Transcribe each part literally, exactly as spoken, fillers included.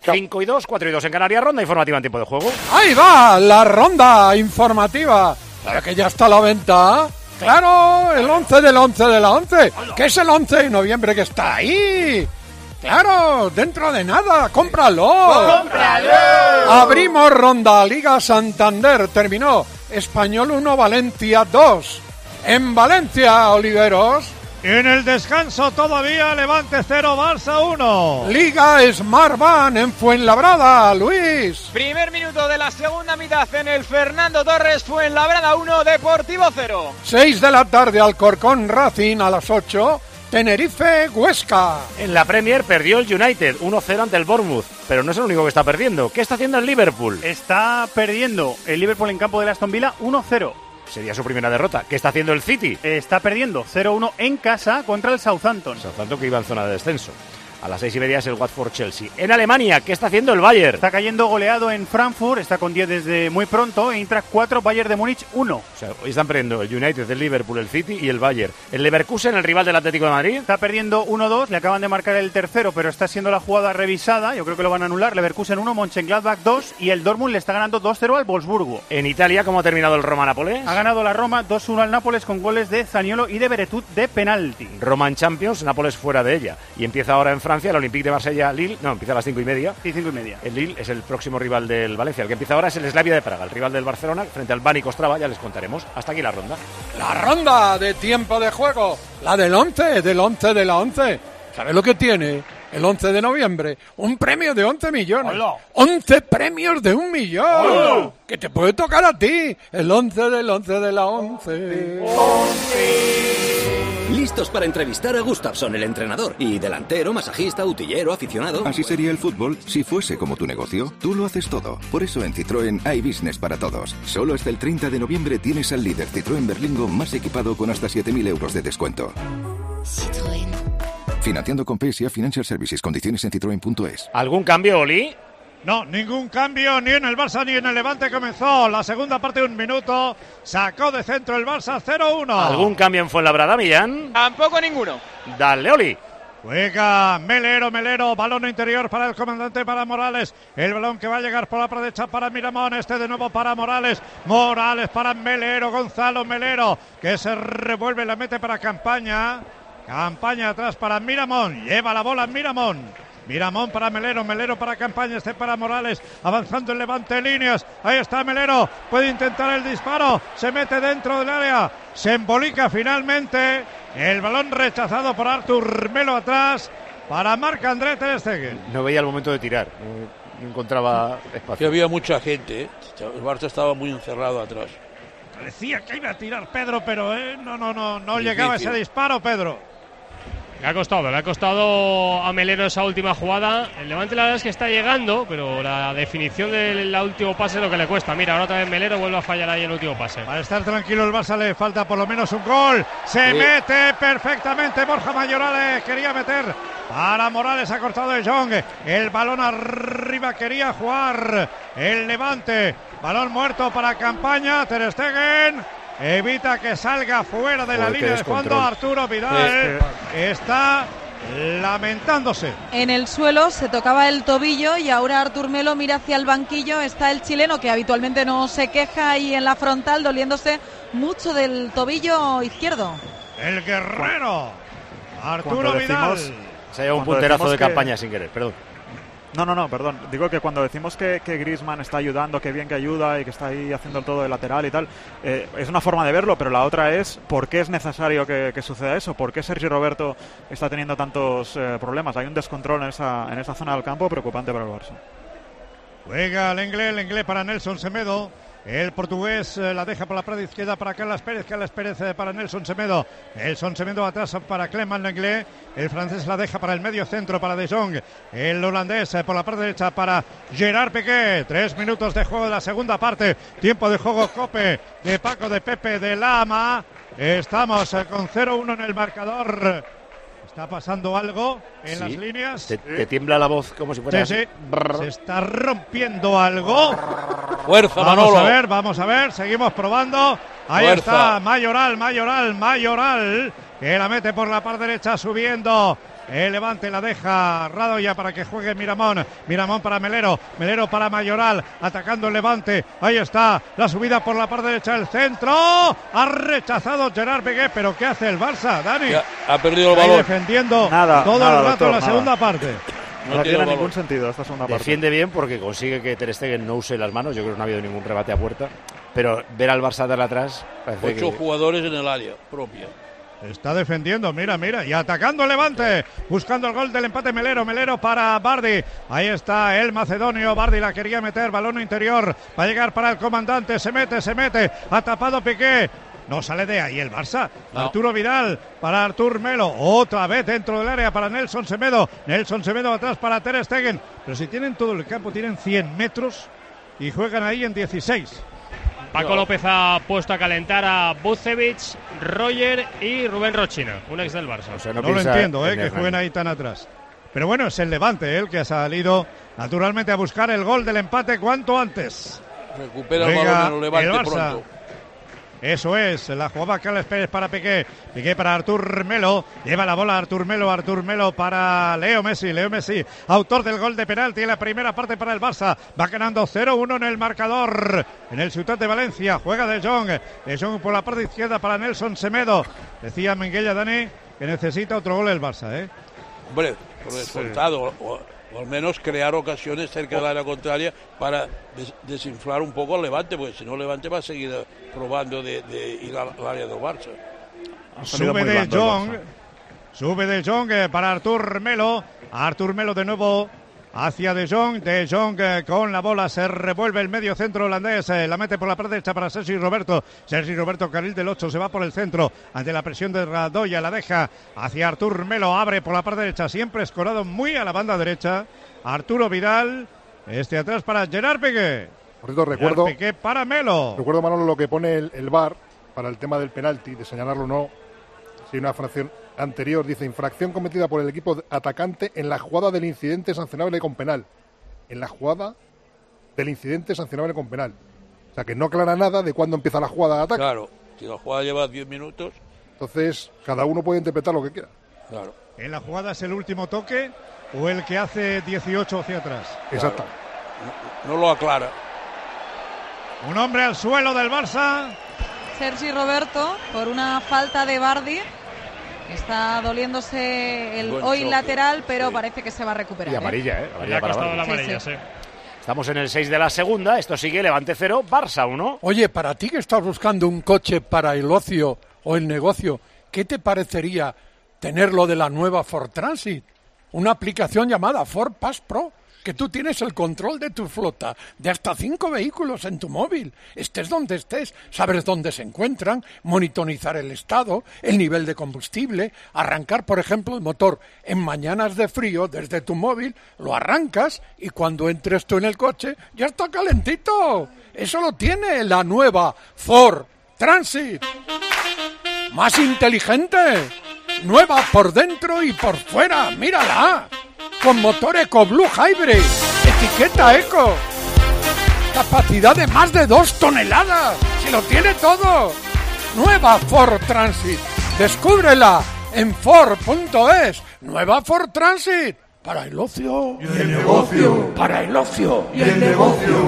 cinco y dos, cuatro y dos en Canarias, ronda informativa en tiempo de juego. ¡Ahí va! La ronda informativa. ¿Para que ya está a la venta? ¡Claro! El once del once de la once. ¿Qué es el once de noviembre que está ahí? ¡Claro! ¡Dentro de nada! ¡Cómpralo! ¡Cómpralo! Abrimos ronda. Liga Santander. Terminó. Español uno, Valencia dos. En Valencia, Oliveros. En el descanso todavía Levante cero, Barça uno. Liga Smartbank en Fuenlabrada, Luis. Primer minuto de la segunda mitad en el Fernando Torres, Fuenlabrada uno, Deportivo cero. seis de la tarde, Alcorcón Racing a las ocho. Tenerife Huesca. En la Premier perdió el United uno cero ante el Bournemouth, pero no es el único que está perdiendo. ¿Qué está haciendo el Liverpool? Está perdiendo el Liverpool en campo del Aston Villa uno cero. Sería su primera derrota. ¿Qué está haciendo el City? Está perdiendo cero uno en casa contra el Southampton. Southampton que iba en zona de descenso. A las seis y media es el Watford-Chelsea. En Alemania, ¿qué está haciendo el Bayern? Está cayendo goleado en Frankfurt, está con diez desde muy pronto. Eintracht cuatro, Bayern de Múnich uno. O sea, hoy están perdiendo el United, el Liverpool, el City y el Bayern. El Leverkusen, el rival del Atlético de Madrid. Está perdiendo uno dos, le acaban de marcar el tercero, pero está siendo la jugada revisada. Yo creo que lo van a anular. Leverkusen uno, Mönchengladbach dos y el Dortmund le está ganando dos cero al Wolfsburgo. En Italia, ¿cómo ha terminado el Roma-Nápoles? Ha ganado la Roma dos uno al Nápoles con goles de Zaniolo y de Beretut de penalti. Roma en Champions, Nápoles fuera de ella. Y empieza ahora en Francia el Olympique de Marsella. Lille, no, empieza a las cinco y media. Sí, cinco y media. El Lille es el próximo rival del Valencia. El que empieza ahora es el Slavia de Praga, el rival del Barcelona, frente al Bani Ostrava, ya les contaremos. Hasta aquí la ronda. La ronda de tiempo de juego. La del once, del once de la once. ¿Sabes lo que tiene? El once de noviembre, un premio de once millones. ¡Hola! once premios de un millón. ¡Hola! Que te puede tocar a ti. El once del once de la once. Listos para entrevistar a Gustafsson, el entrenador. Y delantero, masajista, utillero, aficionado. Así sería el fútbol si fuese como tu negocio. Tú lo haces todo. Por eso en Citroën hay business para todos. Solo hasta el treinta de noviembre tienes al líder Citroën Berlingo más equipado con hasta siete mil euros de descuento. Citroën. Financiando con P S A Financial Services. Condiciones en citroen punto es. ¿Algún cambio, Oli? No, ningún cambio ni en el Barça ni en el Levante. Comenzó la segunda parte de un minuto. Sacó de centro el Barça cero uno. ¿Algún cambio en Fuenlabrada, Millán? Tampoco ninguno. Dale, Oli. Juega Melero, Melero, balón interior para el comandante, para Morales. El balón que va a llegar por la derecha para Miramón. Este de nuevo para Morales. Morales para Melero, Gonzalo Melero, que se revuelve, la mete para Campaña. Campaña atrás para Miramón. Lleva la bola Miramón. Miramón para Melero, Melero para Campaña, este para Morales, avanzando el Levante líneas, ahí está Melero, puede intentar el disparo, se mete dentro del área, se embolica finalmente, el balón rechazado por Artur Melo atrás, para Marc-André ter Stegen. No veía el momento de tirar, no, no encontraba espacio. Que había mucha gente, ¿eh? El Barça estaba muy encerrado atrás. Parecía que iba a tirar Pedro, pero eh, no, no, no, no llegaba ese disparo, Pedro. Le ha costado, le ha costado a Melero esa última jugada. El Levante la verdad es que está llegando, pero la definición del último pase es lo que le cuesta. Mira, ahora otra vez Melero vuelve a fallar ahí el último pase. Para estar tranquilo el Barça le falta por lo menos un gol. Se sí. mete perfectamente Borja Mayorales, quería meter para Morales, ha cortado de Jong. El balón arriba quería jugar el Levante. Balón muerto para Campaña, ter Stegen. Evita que salga fuera de la línea de fondo. Arturo Vidal está lamentándose. En el suelo se tocaba el tobillo y ahora Artur Melo mira hacia el banquillo. Está el chileno, que habitualmente no se queja, ahí en la frontal, doliéndose mucho del tobillo izquierdo. El guerrero Arturo Vidal. Se ha llevado un punterazo de que... Campaña sin querer, perdón. No, no, no, perdón. Digo que cuando decimos que, que Griezmann está ayudando, que bien que ayuda y que está ahí haciendo el todo de lateral y tal, eh, es una forma de verlo, pero la otra es por qué es necesario que, que suceda eso, por qué Sergio Roberto está teniendo tantos eh, problemas. Hay un descontrol en esa, en esa zona del campo preocupante para el Barça. Juega el inglés, el inglés para Nelson Semedo. El portugués eh, la deja por la parte izquierda para Carles Pérez, Carles Pérez eh, para Nelson Semedo. Nelson Semedo atrás para Clement Lenglet. El francés la deja para el medio centro para De Jong. El holandés eh, por la parte derecha para Gerard Piqué. Tres minutos de juego de la segunda parte. Tiempo de juego Cope de Paco, de Pepe, de Lama. Estamos eh, con cero uno en el marcador. ¿Está pasando algo en sí. las líneas? Te, te tiembla la voz como si fuera... Sí, sí. Se está rompiendo algo. Fuerza, Vamos Manolo. a ver, vamos a ver. Seguimos probando. Ahí Fuerza. está Mayoral, Mayoral, Mayoral. Que la mete por la parte derecha subiendo El Levante la deja Radoya para que juegue Miramón. Miramón para Melero. Melero para Mayoral. Atacando el Levante. Ahí está. La subida por la parte derecha del centro. Ha rechazado Gerard Piqué. ¿Pero qué hace el Barça, Dani? Ya, ha perdido el balón. Ahí defendiendo nada, todo nada, el rato doctor, la nada. segunda parte. No, no tiene ningún sentido esta segunda parte. Defiende bien porque consigue que Ter Stegen no use las manos. Yo creo que no ha habido ningún rebate a puerta. Pero ver al Barça darle atrás... parece Ocho que... jugadores en el área propia. Está defendiendo, mira, mira, y atacando el Levante, buscando el gol del empate Melero, Melero para Bardi, ahí está el macedonio, Bardi la quería meter, balón interior, va a llegar para el comandante, se mete, se mete, ha tapado Piqué, no sale de ahí el Barça, no. Arturo Vidal para Artur Melo, otra vez dentro del área para Nelson Semedo, Nelson Semedo atrás para Ter Stegen, pero si tienen todo el campo, tienen cien metros y juegan ahí en dieciséis. Paco López ha puesto a calentar a Bucevic, Roger y Rubén Rochina, un ex del Barça. O sea, no no lo entiendo, eh, que jueguen ahí tan atrás. Pero bueno, es el Levante, eh, el que ha salido naturalmente a buscar el gol del empate cuanto antes. Recupera el balón en el Levante el pronto. Eso es, la jugaba Carles Pérez para Piqué, Piqué para Artur Melo, lleva la bola Artur Melo, Artur Melo para Leo Messi, Leo Messi, autor del gol de penalti en la primera parte para el Barça, va ganando cero uno en el marcador, en el Ciutat de Valencia, juega De Jong, De Jong por la parte izquierda para Nelson Semedo, decía Minguella, Dani, que necesita otro gol el Barça, ¿eh? Hombre, por resultado, o, o al menos crear ocasiones cerca del área contraria para des, desinflar un poco al Levante, porque si no el Levante va a seguir probando de, de ir al, al área del Barça. Sube De Jong, sube De Jong para Artur Melo, Artur Melo de nuevo hacia De Jong, De Jong eh, con la bola, se revuelve el medio centro holandés, eh, la mete por la parte derecha para Sergi Roberto, Sergi Roberto, carril del ocho, se va por el centro, ante la presión de Radoya, la deja hacia Artur Melo, abre por la parte derecha, siempre escorado muy a la banda derecha, Arturo Vidal, este atrás para Gerard Piqué. Por cierto, recuerdo, Gerard Piqué para Melo. Recuerdo, Manolo, lo que pone el, el V A R para el tema del penalti, de señalarlo o no, si una fracción anterior, dice infracción cometida por el equipo atacante en la jugada del incidente sancionable con penal. En la jugada del incidente sancionable con penal. O sea, que no aclara nada de cuándo empieza la jugada de ataque. Claro, si la jugada lleva diez minutos. Entonces, cada uno puede interpretar lo que quiera. Claro. ¿En la jugada es el último toque o el que hace dieciocho hacia atrás? Exacto. Claro. No, no lo aclara. Un hombre al suelo del Barça. Sergi Roberto por una falta de Bardi. Está doliéndose el Buen hoy choque, lateral, pero sí. parece que se va a recuperar. Y amarilla, ¿eh? Le ha costado la amarilla, sí, sí. sí. Estamos en el seis de la segunda, esto sigue Levante cero, Barça uno. Oye, para ti que estás buscando un coche para el ocio o el negocio, ¿qué te parecería tener lo de la nueva Ford Transit? Una aplicación llamada Ford Pass Pro, que tú tienes el control de tu flota de hasta cinco vehículos en tu móvil. Estés donde estés, sabes dónde se encuentran, monitorizar el estado, el nivel de combustible, arrancar, por ejemplo, el motor en mañanas de frío desde tu móvil, lo arrancas y cuando entres tú en el coche ya está calentito. Eso lo tiene la nueva Ford Transit. Más inteligente, nueva por dentro y por fuera, mírala. Con motor EcoBlue Hybrid, etiqueta Eco, capacidad de más de dos toneladas, si lo tiene todo. Nueva Ford Transit, descúbrela en Ford punto es. Nueva Ford Transit, para el ocio y el negocio, para el ocio y el negocio.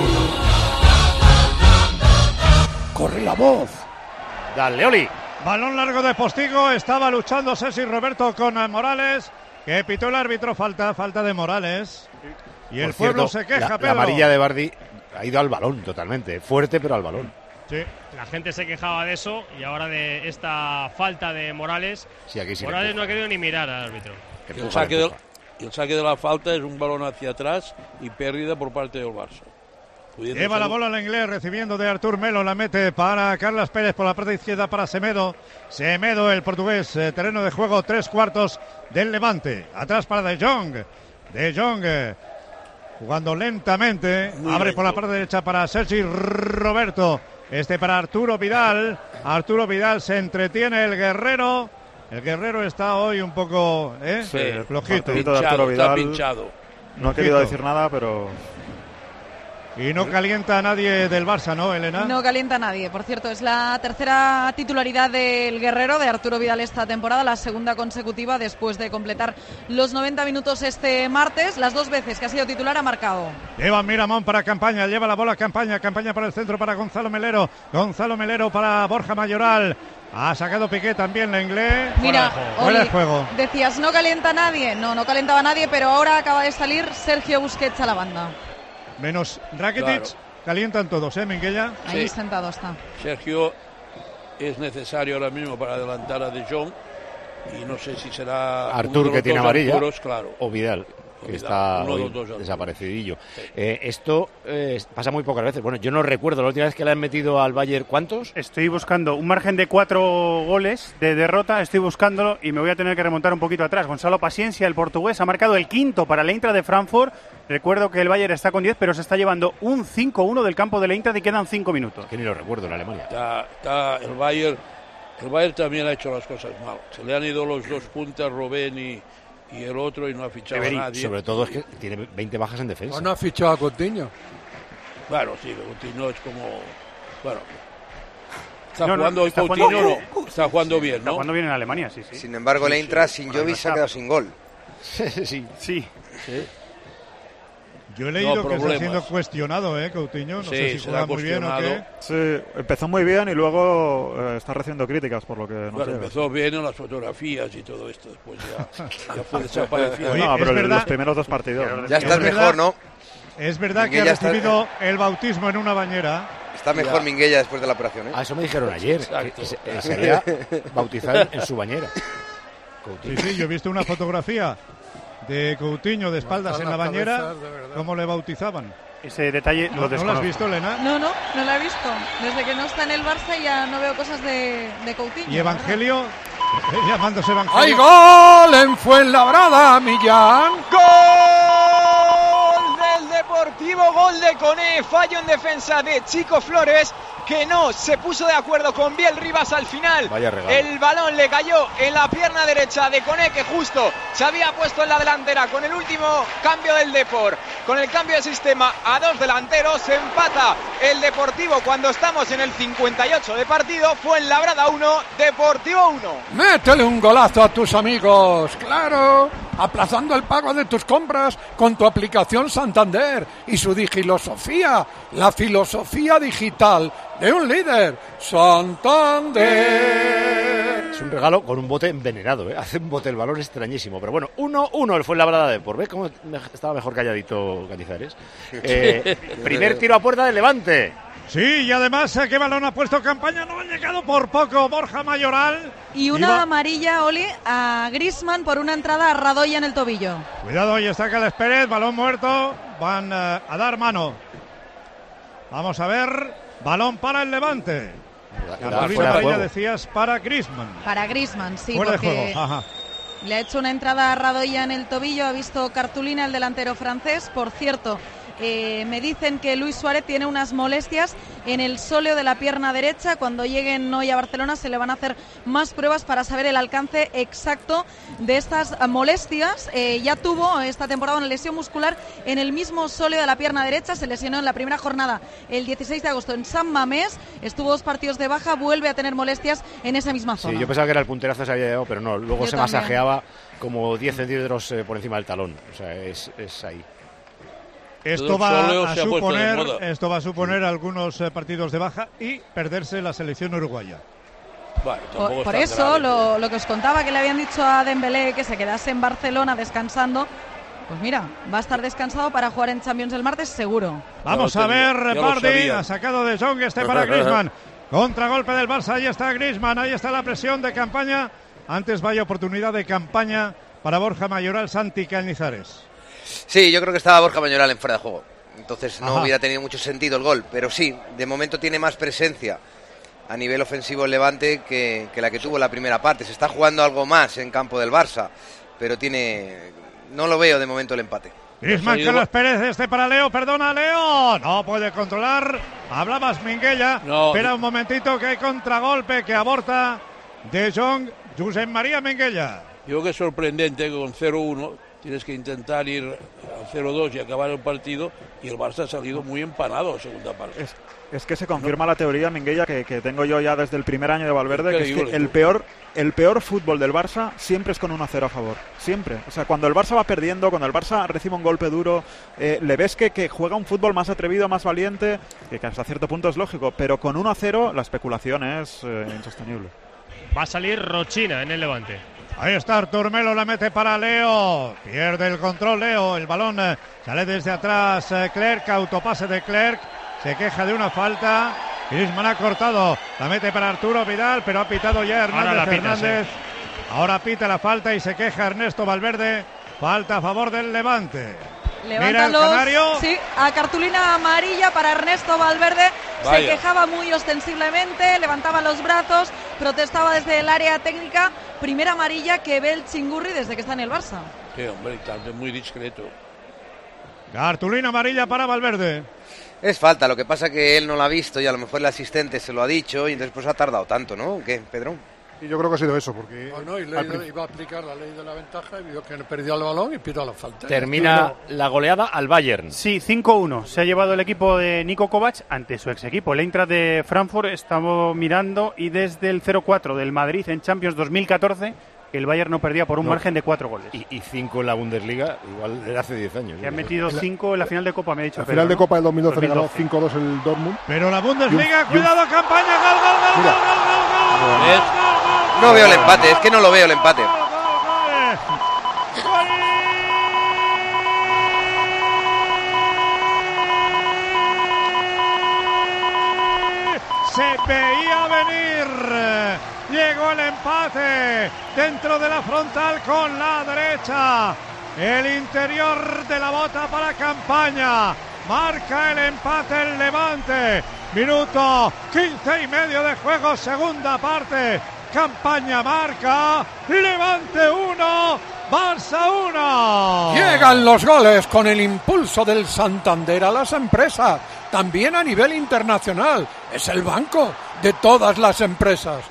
Corre la voz. Dale, Oli. Balón largo de Postigo, estaba luchando Sergi Roberto con Morales, que pitó el árbitro, falta, falta de Morales. Y el Por pueblo cierto, se queja, la, Pedro. la amarilla de Bardi ha ido al balón totalmente, fuerte pero al balón. Sí, la gente se quejaba de eso y ahora de esta falta de Morales. Sí, aquí sí Morales no ha querido ni mirar al árbitro. Y el, saque de, y el saque de la falta es un balón hacia atrás y pérdida por parte del Barça. Pudiendo Lleva ser... la bola al inglés, recibiendo de Artur Melo, la mete para Carlos Pérez por la parte izquierda para Semedo. Semedo, el portugués, eh, terreno de juego, tres cuartos del Levante. Atrás para De Jong. De Jong eh, jugando lentamente. Muy abre lento. por la parte derecha para Sergi Roberto. Este para Arturo Vidal. Arturo Vidal se entretiene el guerrero. El guerrero está hoy un poco eh, Sí, flojito. Pinchado, de Arturo Vidal. Está pinchado. No ha querido decir nada, pero... Y no calienta a nadie del Barça, ¿no, Elena? No calienta a nadie. Por cierto, es la tercera titularidad del guerrero, de Arturo Vidal, esta temporada, la segunda consecutiva después de completar los noventa minutos este martes. Las dos veces que ha sido titular ha marcado. Lleva Miramón para Campaña, lleva la bola Campaña, Campaña para el centro para Gonzalo Melero, Gonzalo Melero para Borja Mayoral. Ha sacado Piqué también la inglés. Mira, fuera de juego. Decías, no calienta a nadie. No, no calentaba a nadie, pero ahora acaba de salir Sergio Busquets a la banda. Menos Rakitic, claro. Calientan todos, ¿eh, Minguella? Ahí Sí. sentado está. Sergio es necesario ahora mismo para adelantar a De Jong y no sé si será Artur, que tiene amarilla, Arturos, claro. o Vidal, que Vidal, está uno de hoy los dos, desaparecidillo. Sí. Eh, esto eh, pasa muy pocas veces. Bueno, yo no recuerdo la última vez que le han metido al Bayern, ¿cuántos? Estoy buscando un margen de cuatro goles de derrota, estoy buscándolo y me voy a tener que remontar un poquito atrás. Gonzalo Paciencia, el portugués, ha marcado el quinto para el Eintracht de Frankfurt. Recuerdo que el Bayern está con diez, pero se está llevando un cinco uno del campo del Eintracht y quedan cinco minutos. Que ni lo recuerdo en Alemania. Está, está el Bayern, el Bayern también ha hecho las cosas mal. Se le han ido los dos puntas, Robben y, y el otro, y no ha fichado Emery, a nadie. sobre todo es que tiene veinte bajas en defensa. No ha fichado a Coutinho. Claro, sí, Coutinho es como... Bueno, está no, jugando no, hoy está Coutinho, jugando, no, está jugando bien, ¿no? Está jugando bien en Alemania, sí, sí. Sin embargo, el Eintracht sin Jovic se ha quedado sin gol. sí, sí. sí. Yo he leído no, que está siendo cuestionado, ¿eh, Coutinho? No sí, sé si juega muy bien o qué. Sí, empezó muy bien y luego eh, está recibiendo críticas por lo que no bueno, sé. empezó bien en las fotografías y todo esto, después ya, ya fue desaparecido. No, pero verdad, los primeros dos partidos. ¿no? Ya estás es mejor, ¿no? Es verdad Minguella que ha recibido está... el bautismo en una bañera. Está mejor ya. Minguella después de la operación, ¿eh? Ah, eso me dijeron ayer, que se, eh, se había bautizado en su bañera. Coutinho. Sí, sí, yo he visto una fotografía de Coutinho de espaldas en la bañera, cómo le bautizaban. Ese detalle ¿No, lo ¿No lo has visto, Elena? No, no, no lo he visto. Desde que no está en el Barça ya no veo cosas de, de Coutinho. ¿Y Evangelio? Llamándose Evangelio. ¡Hay gol en Fuenlabrada, Millán! ¡Gol del Deportivo! Gol de Koné. Fallo en defensa de Chico Flores, que no se puso de acuerdo con Biel Rivas al final. Vaya regalo. El balón le cayó en la pierna derecha de Koné, que justo se había puesto en la delantera con el último cambio del Depor. Con el cambio de sistema a dos delanteros se empata el Deportivo cuando estamos en el cincuenta y ocho de partido. Fuenlabrada uno, Deportivo uno. Métele un golazo a tus amigos, claro, aplazando el pago de tus compras con tu aplicación Santander y su digilosofía, la filosofía digital de un líder, Santander. Es un regalo con un bote envenenado, ¿eh? Hace un bote el balón extrañísimo. Pero bueno, uno uno el Fuenlabrada de por. ¿Ves cómo estaba mejor calladito Cañizares? Eh, primer tiro a puerta del Levante. Sí, y además, ¿qué balón ha puesto Campaña? No ha llegado por poco Borja Mayoral. Y una Iba... amarilla, Oli, a Griezmann por una entrada a Radoya en el tobillo. Cuidado, ahí está Carles Pérez, balón muerto. Van uh, a dar mano. Vamos a ver, balón para el Levante. La cartulina amarilla, decías, para Griezmann. Para Griezmann, sí, fuera porque de juego. Ajá. Le ha hecho una entrada a Radoya en el tobillo, ha visto cartulina el delantero francés. Por cierto, Eh, me dicen que Luis Suárez tiene unas molestias en el sóleo de la pierna derecha. Cuando lleguen hoy a Barcelona se le van a hacer más pruebas para saber el alcance exacto de estas molestias. Eh, ya tuvo esta temporada una lesión muscular en el mismo sóleo de la pierna derecha. Se lesionó en la primera jornada el dieciséis de agosto en San Mamés. Estuvo dos partidos de baja, vuelve a tener molestias en esa misma zona. Sí, yo pensaba que era el punterazo, se había llegado, pero no. Luego yo se también. masajeaba como diez centímetros eh, por encima del talón. O sea, es, es ahí. Esto va, a suponer, esto va a suponer algunos eh, partidos de baja y perderse la selección uruguaya. Bueno, por por eso, lo, lo que os contaba, que le habían dicho a Dembélé que se quedase en Barcelona descansando, pues mira, va a estar descansado para jugar en Champions el martes seguro. Vamos a ver, Bardi ha sacado de Jong, este para Griezmann. Contragolpe del Barça, ahí está Griezmann, ahí está la presión de Campaña. Antes vaya oportunidad de Campaña para Borja Mayoral, Santi Cañizares. Sí, yo creo que estaba Borja Mayoral en fuera de juego. Entonces no Ajá. hubiera tenido mucho sentido el gol. Pero sí, de momento tiene más presencia a nivel ofensivo el Levante que, que la que tuvo en la primera parte. Se está jugando algo más en campo del Barça, pero tiene... no lo veo de momento el empate. Griezmann, Carlos Pérez, este para Leo, perdona Leo, no puede controlar. Hablabas Minguella, no. Espera un momentito que hay contragolpe que aborta De Jong, Josep María Minguella. Yo creo que es sorprendente que con cero uno tienes que intentar ir al cero dos y acabar el partido, y el Barça ha salido muy empanado en segunda parte. Es, es que se confirma no. la teoría, Minguella, que, que tengo yo ya desde el primer año de Valverde, que es que el peor, el peor fútbol del Barça siempre es con uno a cero a favor, siempre. O sea, cuando el Barça va perdiendo, cuando el Barça recibe un golpe duro, eh, le ves que, que juega un fútbol más atrevido, más valiente, que, que hasta cierto punto es lógico, pero con uno a cero la especulación es eh, insostenible. Va a salir Rochina en el Levante. Ahí está Artur Melo, la mete para Leo, pierde el control Leo, el balón eh, sale desde atrás eh, Clerc, autopase de Clerc, se queja de una falta, Griezmann ha cortado, la mete para Arturo Vidal, pero ha pitado ya Hernández pita, Hernández, sí. Ahora pita la falta y se queja Ernesto Valverde, falta a favor del Levante. Levanta los, sí, a cartulina amarilla para Ernesto Valverde. Vaya. Se quejaba muy ostensiblemente, levantaba los brazos, protestaba desde el área técnica. Primera amarilla que ve el Chingurri desde que está en el Barça. Sí, hombre, también muy discreto. Cartulina amarilla para Valverde. Es falta, lo que pasa que él no la ha visto y a lo mejor el asistente se lo ha dicho y después ha tardado tanto, ¿no? ¿Qué, Pedro? Y yo creo que ha sido eso, porque... No, no, y le, iba a aplicar la ley de la ventaja y vio que perdió el balón y pidió la falta. Termina la goleada al Bayern. Sí, cinco uno. Se ha llevado el equipo de Niko Kovac ante su ex equipo. El Eintracht de Frankfurt, estamos mirando, y desde el cero cuatro del Madrid en Champions dos mil catorce, el Bayern no perdía por un no. margen de cuatro goles. Y, y cinco en la Bundesliga, igual de hace diez años. Y han metido cinco en la final de Copa, me ha dicho. La Pedro, final de ¿no? Copa del dos mil doce le ganó cinco dos el Dortmund. Pero la Bundesliga, un, cuidado, un... campaña, gol, gol, gol, gol, gol, gol, gol, gol. No veo el empate, es que no lo veo el empate. Se veía venir. Llegó el empate dentro de la frontal con la derecha. El interior de la bota para Campaña. Marca el empate el Levante. Minuto quince y medio de juego, segunda parte. Campaña marca, Levante uno, Barça uno. Llegan los goles con el impulso del Santander a las empresas, también a nivel internacional. Es el banco de todas las empresas.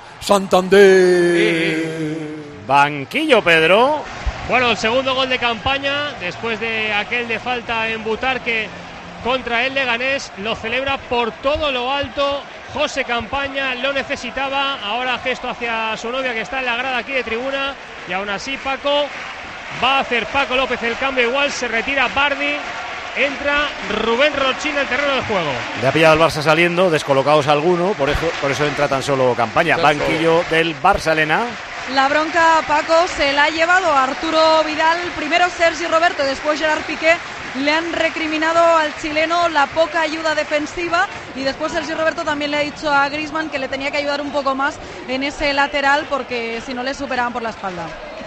Santander. Banquillo, Pedro. Bueno, el segundo gol de Campaña, después de aquel de falta en Butarque contra el Leganés, lo celebra por todo lo alto. José Campaña lo necesitaba, ahora gesto hacia su novia que está en la grada aquí de tribuna, y aún así Paco va a hacer Paco López el cambio, igual se retira Bardi, entra Rubén Rochina al terreno de juego. Le ha pillado el Barça saliendo, descolocados alguno, por eso, por eso entra tan solo Campaña. Banquillo del Barça, Elena. La bronca, Paco, se la ha llevado a Arturo Vidal, primero Sergi Roberto, después Gerard Piqué. Le han recriminado al chileno la poca ayuda defensiva, y después Sergi Roberto también le ha dicho a Griezmann que le tenía que ayudar un poco más en ese lateral porque si no le superaban por la espalda.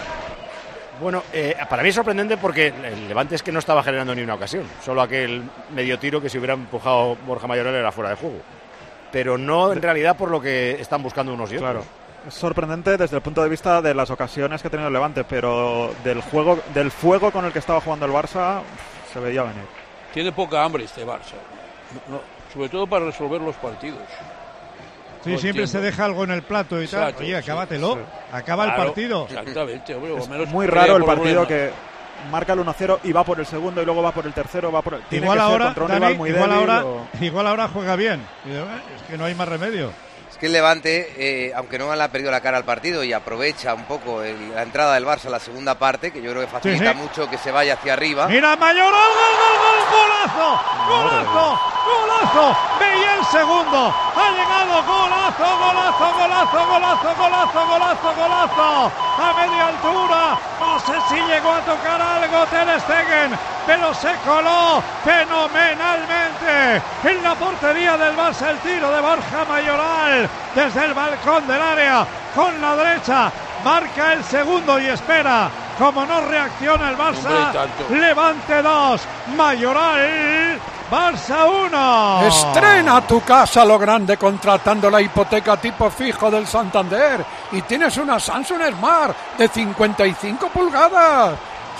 Bueno, eh, para mí es sorprendente porque el Levante es que no estaba generando ni una ocasión, solo aquel medio tiro que si hubiera empujado Borja Mayoral era fuera de juego, pero no en realidad por lo que están buscando unos y otros. Claro. Es sorprendente desde el punto de vista de las ocasiones que ha tenido el Levante, pero del juego, del fuego con el que estaba jugando el Barça se veía venir. Tiene poca hambre este Barça, no, sobre todo para resolver los partidos. Sí, no siempre entiendo. Se deja algo en el plato y Exacto, tal. Oye, acábatelo, sí, sí. acaba claro, el partido. Exactamente, hombre, es o menos muy raro el partido que marca el uno cero y va por el segundo y luego va por el tercero, va por el... Tiene igual que ahora, ser contra un Dani, rival muy igual débil, ahora, o... igual ahora juega bien. Es que no hay más remedio. Que el Levante, eh, aunque no le ha perdido la cara al partido y aprovecha un poco el, la entrada del Barça a la segunda parte, que yo creo que facilita sí, sí. mucho que se vaya hacia arriba. ¡Mira, Mayoral! ¡Gol, gol, gol! ¡Golazo! ¡Golazo! ¡Golazo! ¡Veía el segundo! ¡Ha llegado! ¡Golazo, golazo, golazo, golazo, golazo, golazo, golazo! ¡A media altura! No sé si llegó a tocar algo Ter Stegen, pero se coló fenomenalmente en la portería del Barça. El tiro de Borja Mayoral desde el balcón del área con la derecha, marca el segundo y espera. Como no reacciona el Barça, Levante dos, Mayoral, Barça uno. Estrena tu casa a lo grande contratando la hipoteca tipo fijo del Santander y tienes una Samsung Smart de cincuenta y cinco pulgadas.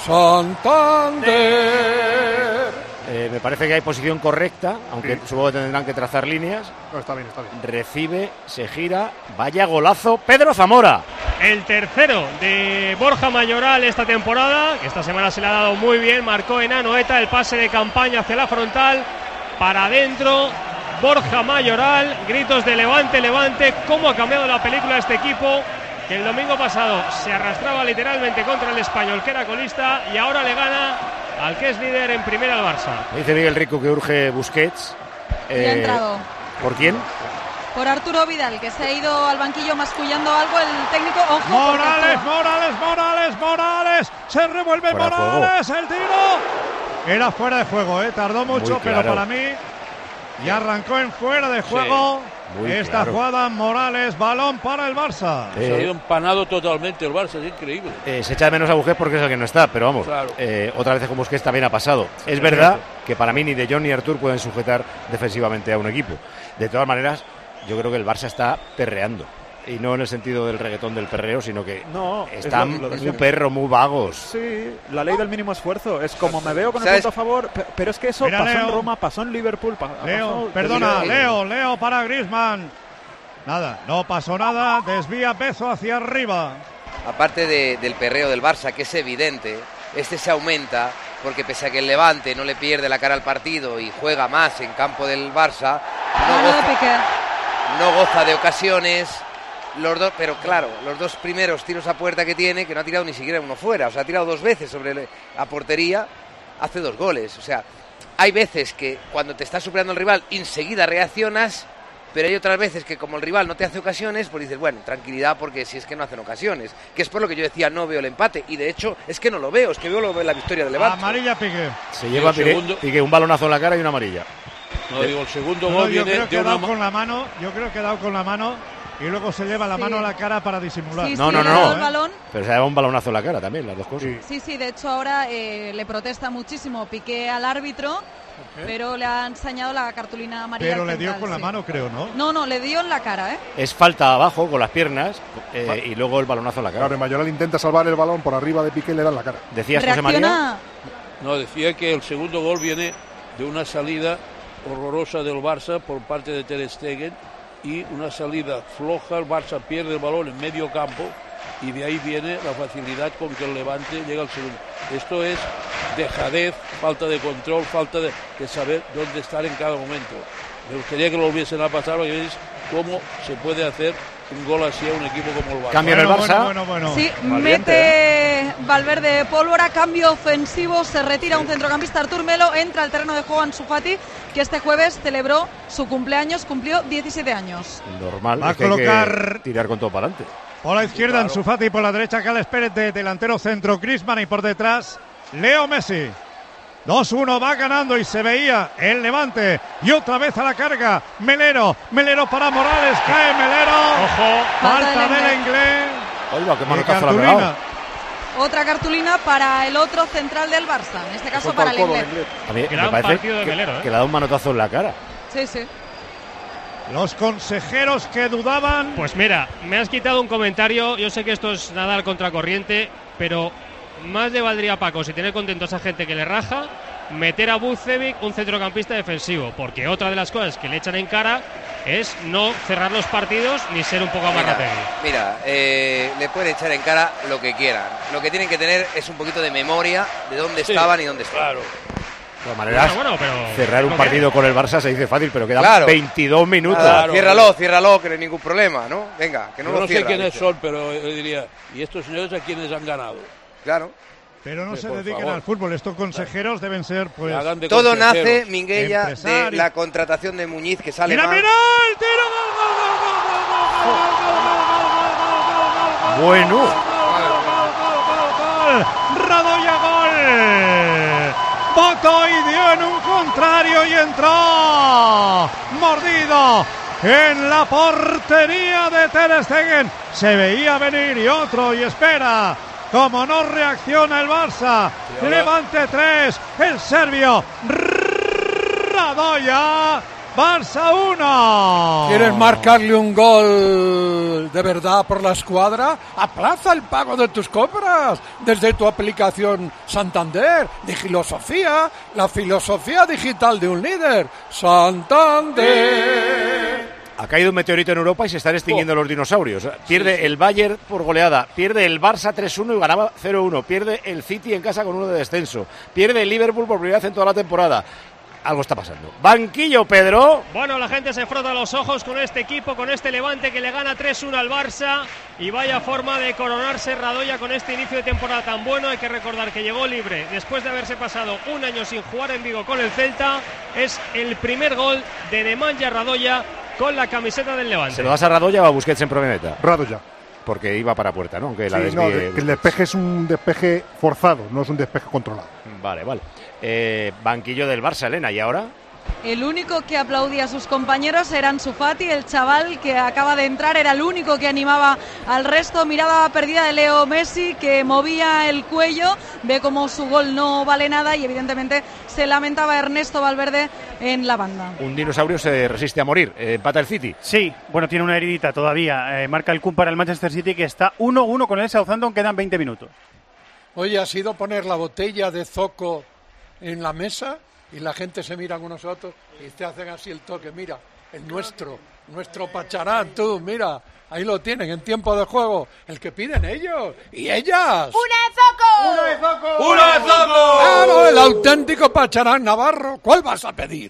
Santander. Eh, me parece que hay posición correcta, aunque sí. supongo que tendrán que trazar líneas. No, está bien, está bien. Recibe, se gira, vaya golazo, Pedro Zamora. el tercero de Borja Mayoral esta temporada, que esta semana se le ha dado muy bien. Marcó en Anoeta el pase de Campaña hacia la frontal, para adentro. Borja Mayoral, gritos de Levante, Levante. Cómo ha cambiado la película este equipo, que el domingo pasado se arrastraba literalmente contra el Español, que era colista, y ahora le gana al que es líder en primera, el Barça. Dice Miguel Rico que urge Busquets. Eh, ha entrado. ¿Por quién? Por Arturo Vidal, que se ha ido al banquillo mascullando algo el técnico. Ojo, Morales, Morales, Morales, Morales. Se revuelve fuera Morales, el tiro. Era fuera de juego, ¿eh? Tardó mucho, claro. Pero para mí ya arrancó en fuera de juego. Sí, esta claro. jugada, Morales, balón para el Barça. Eh, se ha ido empanado totalmente el Barça, es increíble. Eh, se echa de menos a Busquets porque es el que no está, pero vamos, claro. eh, otras veces con Busquets también ha pasado. Es sí, verdad sí. que para mí ni De Jong ni Artur pueden sujetar defensivamente a un equipo. De todas maneras, yo creo que el Barça está perreando. Y no en el sentido del reggaetón del perreo, sino que no, están lo, lo muy perro, muy vagos. Sí, la ley del mínimo esfuerzo. Es como me veo con el punto a favor, pero es que eso Mira, pasó Leo. en Roma, pasó en Liverpool. Pa, Leo, pasó, perdona, Leo, Leo para Griezmann. Nada, no pasó nada, desvía Bezo hacia arriba. Aparte de, del perreo del Barça, que es evidente, este se aumenta porque pese a que el Levante no le pierde la cara al partido y juega más en campo del Barça, no goza, no goza de ocasiones. Los dos, pero claro, los dos primeros tiros a puerta que tiene, que no ha tirado ni siquiera uno fuera, o sea, ha tirado dos veces sobre la portería, hace dos goles. O sea, hay veces que cuando te está superando el rival, enseguida reaccionas, pero hay otras veces que como el rival no te hace ocasiones, pues dices, bueno, tranquilidad, porque si es que no hacen ocasiones, que es por lo que yo decía, no veo el empate, y de hecho es que no lo veo, es que veo lo, la victoria del Levante. Amarilla Piqué. Se lleva Piqué, Piqué un balonazo en la cara y una amarilla. No, digo, el segundo no, gol yo viene creo que de ha dado una... con la mano, yo creo que ha dado con la mano y luego se lleva la sí. mano a la cara para disimular. Sí, no, sí, no, no, el balón. Pero se ha dado un balonazo en la cara también, las dos cosas. Sí, sí, sí de hecho ahora eh, le protesta muchísimo Piqué al árbitro, okay. pero le ha enseñado la cartulina amarilla. Pero le central, dio con sí. la mano, creo, ¿no? No, no, le dio en la cara, ¿eh? Es falta abajo con las piernas eh, y luego el balonazo en la cara. Claro, Mayoral intenta salvar el balón por arriba de Piqué y le da en la cara. ¿Decías, José María? No, decía que el segundo gol viene de una salida horrorosa del Barça por parte de Ter Stegen y una salida floja. El Barça pierde el balón en medio campo y de ahí viene la facilidad con que el Levante llega al segundo. Esto es dejadez, falta de control, falta de, de saber dónde estar en cada momento. Me gustaría que lo volviesen a pasar, porque veis cómo se puede hacer un gol así a un equipo como el Barça. Cambio en el Barça. Bueno, bueno, bueno. Sí, Valiente, mete ¿eh? Valverde pólvora, cambio ofensivo, se retira sí. un centrocampista, Artur Melo, entra al terreno de juego Ansu Fati, que este jueves celebró su cumpleaños, cumplió diecisiete años. Normal, va a colocar hay que tirar con todo para adelante. Por la izquierda claro. Ansu Fati, por la derecha Carles Pérez de delantero centro, Griezmann, y por detrás Leo Messi. dos uno va ganando y se veía el Levante. Y otra vez a la carga. Melero. Melero para Morales. Cae Melero. Ojo. Falta del inglés. Oiga, qué manotazo la ha pegado. Otra cartulina para el otro central del Barça. En este caso para el inglés. A mí Gran me parece partido de que, Melero, ¿eh? que le ha dado un manotazo en la cara. Sí, sí. Los consejeros que dudaban. Pues mira, me has quitado un comentario. Yo sé que esto es nadar contracorriente, pero más le valdría a Paco, si tiene contento a esa gente que le raja, meter a Bucevic, un centrocampista defensivo, porque otra de las cosas que le echan en cara es no cerrar los partidos ni ser un poco amarrategui. Mira, eh, le pueden echar en cara lo que quieran. Lo que tienen que tener es un poquito de memoria de dónde sí, estaban y dónde están. Claro. De todas maneras, bueno, bueno, pero cerrar un partido que... con el Barça se dice fácil, pero quedan claro. veintidós minutos. Claro. Ciérralo, ciérralo, que no hay ningún problema, ¿no? Venga, que no yo lo no cierra, sé quiénes dice. son, pero yo diría, ¿y estos señores a quiénes han ganado? Claro. Pero no sí, se por dediquen favor. al fútbol. Estos consejeros claro. deben ser, pues... De todo nace, Minguella, de la contratación de Muñiz, que sale ¡Mira, mal. mira! ¡El tiro! ¡Gol, gol, gol, gol, gol, gol, gol, gol, gol, gol, gol, Bueno. Radoya, gol. Botó y dio en un contrario y entró. Mordido en la portería de Ter Stegen. Se veía venir y otro y espera. Como no reacciona el Barça. Levante tres. El serbio Radoya. Barça uno. ¿Quieres marcarle un gol de verdad por la escuadra? Aplaza el pago de tus compras desde tu aplicación Santander. Digilosofía, la filosofía digital de un líder. Santander. Ha caído un meteorito en Europa y se están extinguiendo oh. los dinosaurios. Pierde sí, sí. el Bayern por goleada, pierde el Barça tres uno y ganaba cero uno, pierde el City en casa con uno de descenso, pierde el Liverpool por primera vez en toda la temporada. Algo está pasando. Banquillo, Pedro. Bueno, la gente se frota los ojos con este equipo, con este Levante que le gana tres uno al Barça. Y vaya forma de coronarse Radoya con este inicio de temporada tan bueno. Hay que recordar que llegó libre después de haberse pasado un año sin jugar en Vigo con el Celta. Es el primer gol de Nemanja Radoya con la camiseta del Levante. ¿Se lo das a Radoya o a Busquets en Proveneta? Radoya. Porque iba para puerta, ¿no? Que, la sí, no, que el despeje es un despeje forzado, no es un despeje controlado. Vale, vale. Eh, banquillo del Barça, Elena, ¿y ahora? El único que aplaudía a sus compañeros era Ansu Fati, el chaval que acaba de entrar, era el único que animaba al resto. Mirada perdida de Leo Messi, que movía el cuello, ve como su gol no vale nada y evidentemente se lamentaba Ernesto Valverde en la banda. Un dinosaurio se resiste a morir, eh, empata el City. Sí, bueno, tiene una heridita todavía, eh, marca el Kun para el Manchester City que está uno uno con el Southampton, quedan veinte minutos. Oye, ha sido poner la botella de Zoco en la mesa y la gente se mira con nosotros y te hacen así el toque, mira, el nuestro, nuestro Pacharán, tú, mira, ahí lo tienen en tiempo de juego, el que piden ellos y ellas. ¡Una de Zoco! ¡Una de Zoco! ¡Una de Zoco! ¡Claro, el auténtico Pacharán Navarro! ¿Cuál vas a pedir?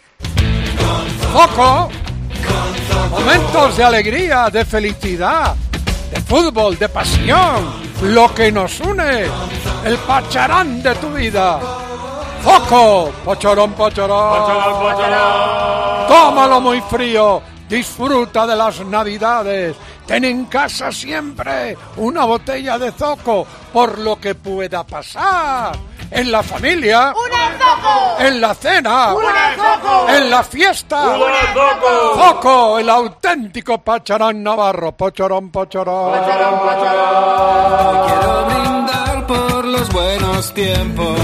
¡Zoco! Momentos de alegría, de felicidad, de fútbol, de pasión, lo que nos une, el Pacharán de tu vida. ¡Foco! ¡Pacharán, pacharán! ¡Pacharán, pacharán! ¡Tómalo muy frío! Disfruta de las Navidades. Ten en casa siempre una botella de Zoco, por lo que pueda pasar. En la familia. ¡Una de Zoco! En la cena. ¡Una de Zoco! En la fiesta. ¡Una de Zoco! Zoco, el auténtico Pacharán Navarro. Pacharán, pacharán. Pacharán, pacharán. Quiero brindar por los buenos tiempos.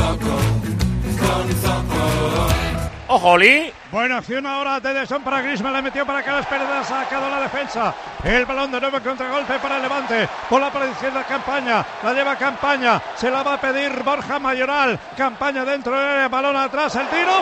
¡Ojo, Oli! Buena acción ahora de Son para Griezmann, le metió para que la espalda, ha sacado la defensa. El balón de nuevo en contragolpe para el Levante. Por la pared izquierda Campaña, la lleva Campaña, se la va a pedir Borja Mayoral. Campaña dentro del área, balón atrás, el tiro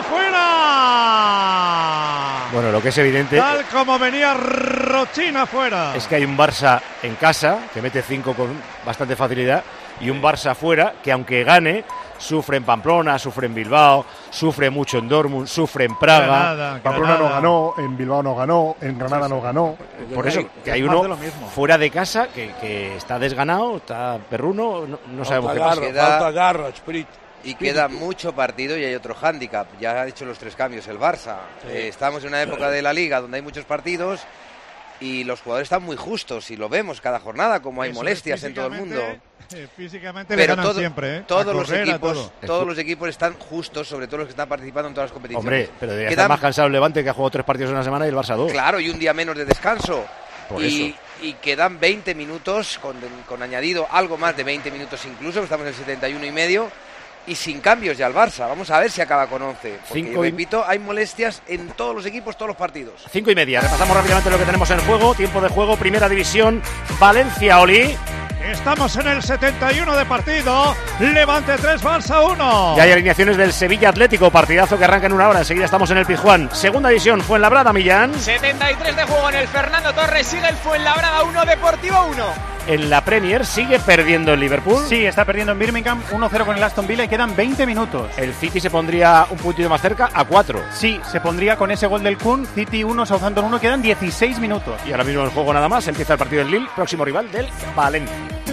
fuera. Bueno, lo que es evidente... Tal como venía Rochina fuera. Es que hay un Barça en casa que mete cinco con bastante facilidad y un Barça fuera que aunque gane... Sufre en Pamplona, sufre en Bilbao, sufre mucho en Dortmund, sufre en Praga. Granada, Pamplona Granada. no ganó, en Bilbao no ganó, en Granada sí, sí. no ganó. Por eso, que hay uno fuera de casa que, que está desganado, está perruno, no, no sabemos qué pasa. Queda, garra, spirit, y queda mucho partido y hay otro hándicap. Ya ha hecho los tres cambios el Barça. Sí. Eh, estamos en una época de la Liga donde hay muchos partidos y los jugadores están muy justos y lo vemos cada jornada, como hay eso molestias en todo el mundo. Eh, físicamente le ganan todo, siempre, ¿eh? Todos los equipos, todo. todos los equipos están justos, sobre todo los que están participando en todas las competiciones. Hombre, pero debería Quedan... estar más cansado el Levante, que ha jugado tres partidos en una semana, y el Barça dos. Claro, y un día menos de descanso. Por y, eso. y quedan veinte minutos, con, con añadido algo más de veinte minutos incluso, estamos en el setenta y uno y medio, y sin cambios ya el Barça. Vamos a ver si acaba con once. Porque, Cinco y... repito, hay molestias en todos los equipos, todos los partidos. Cinco y media. Repasamos rápidamente lo que tenemos en juego. Tiempo de juego, Primera División, Valencia, Oli. Estamos en el setenta y uno de partido. Levante tres, Barça uno. Ya hay alineaciones del Sevilla Atlético, partidazo que arranca en una hora. Enseguida estamos en el Pizjuán. Segunda división, Fuenlabrada, Millán. setenta y tres de juego en el Fernando Torres. Sigue el Fuenlabrada uno, Deportivo uno. En la Premier sigue perdiendo el Liverpool. Sí, está perdiendo en Birmingham uno cero con el Aston Villa y quedan veinte minutos. El City se pondría un puntito más cerca a cuatro. Sí, se pondría con ese gol del Kun. City uno, Southampton uno, quedan dieciséis minutos. Y ahora mismo en el juego nada más. Empieza el partido del Lille, próximo rival del Valencia.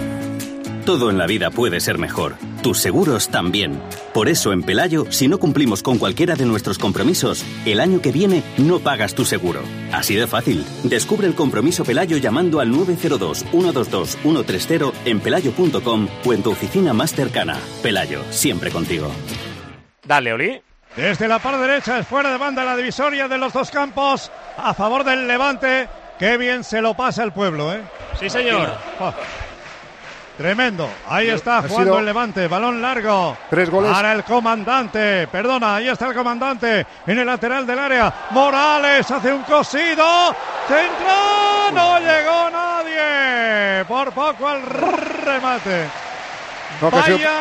Todo en la vida puede ser mejor. Tus seguros también. Por eso en Pelayo, si no cumplimos con cualquiera de nuestros compromisos, el año que viene no pagas tu seguro. Así de fácil. Descubre el compromiso Pelayo llamando al nueve cero dos, uno dos dos, uno tres cero en pelayo punto com o en tu oficina más cercana. Pelayo, siempre contigo. Dale, Oli. Desde la parte derecha es fuera de banda la divisoria de los dos campos a favor del Levante. Qué bien se lo pasa el pueblo, ¿eh? Sí, señor. Oh. Tremendo, ahí está jugando el Levante, balón largo. Tres goles. Para el comandante, perdona, ahí está el comandante en el lateral del área. Morales hace un cosido, centra, no llegó nadie. Por poco al remate. No, Vaya sido...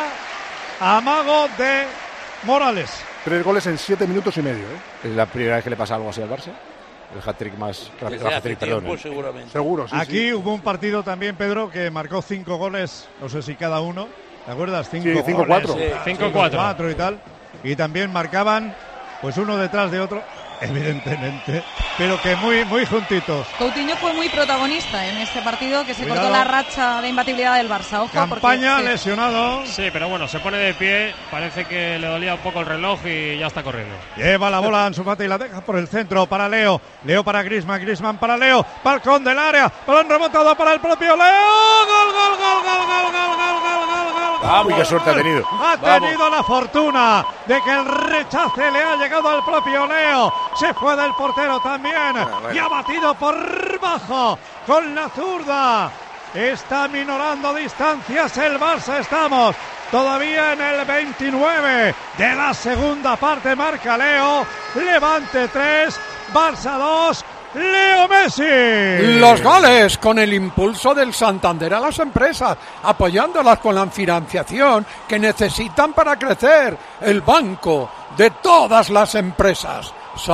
amago de Morales. Tres goles en siete minutos y medio, ¿eh? ¿Es la primera vez que le pasa algo así al Barça? el hat-trick más rápido. Desde El hace hat-trick, tiempo, perdón, ¿eh? seguramente. Seguro, sí. Aquí sí. hubo un partido también, Pedro, que marcó cinco goles, no sé si cada uno, ¿te acuerdas? Cinco Sí, cinco, goles, cuatro. eh, Sí, cinco, cinco, cuatro. cuatro y tal. Y también marcaban, pues uno detrás de otro, evidentemente, pero que muy, muy juntitos. Coutinho fue muy protagonista en este partido, que se Cuidado. cortó la racha de imbatibilidad del Barça. Ojo, Campaña, porque, sí. lesionado. Sí, pero bueno, se pone de pie, parece que le dolía un poco el reloj y ya está corriendo. Lleva la bola Ansu Fati y la deja por el centro para Leo. Leo para Griezmann, Griezmann para Leo. Balcón del área, balón remontado para el propio Leo. Gol, gol, gol, gol, gol, gol, gol, gol, gol, gol. Uy, qué suerte ha tenido. Ha tenido la fortuna de que el rechace le ha llegado al propio Leo. Se fue del portero también. bueno. Y ha batido por bajo con la zurda. Está minorando distancias el Barça. Estamos todavía en el veintinueve de la segunda parte. Marca Leo. Levante tres, Barça dos. Leo Messi. Los goles con el impulso del Santander a las empresas, apoyándolas con la financiación que necesitan para crecer. El banco de todas las empresas.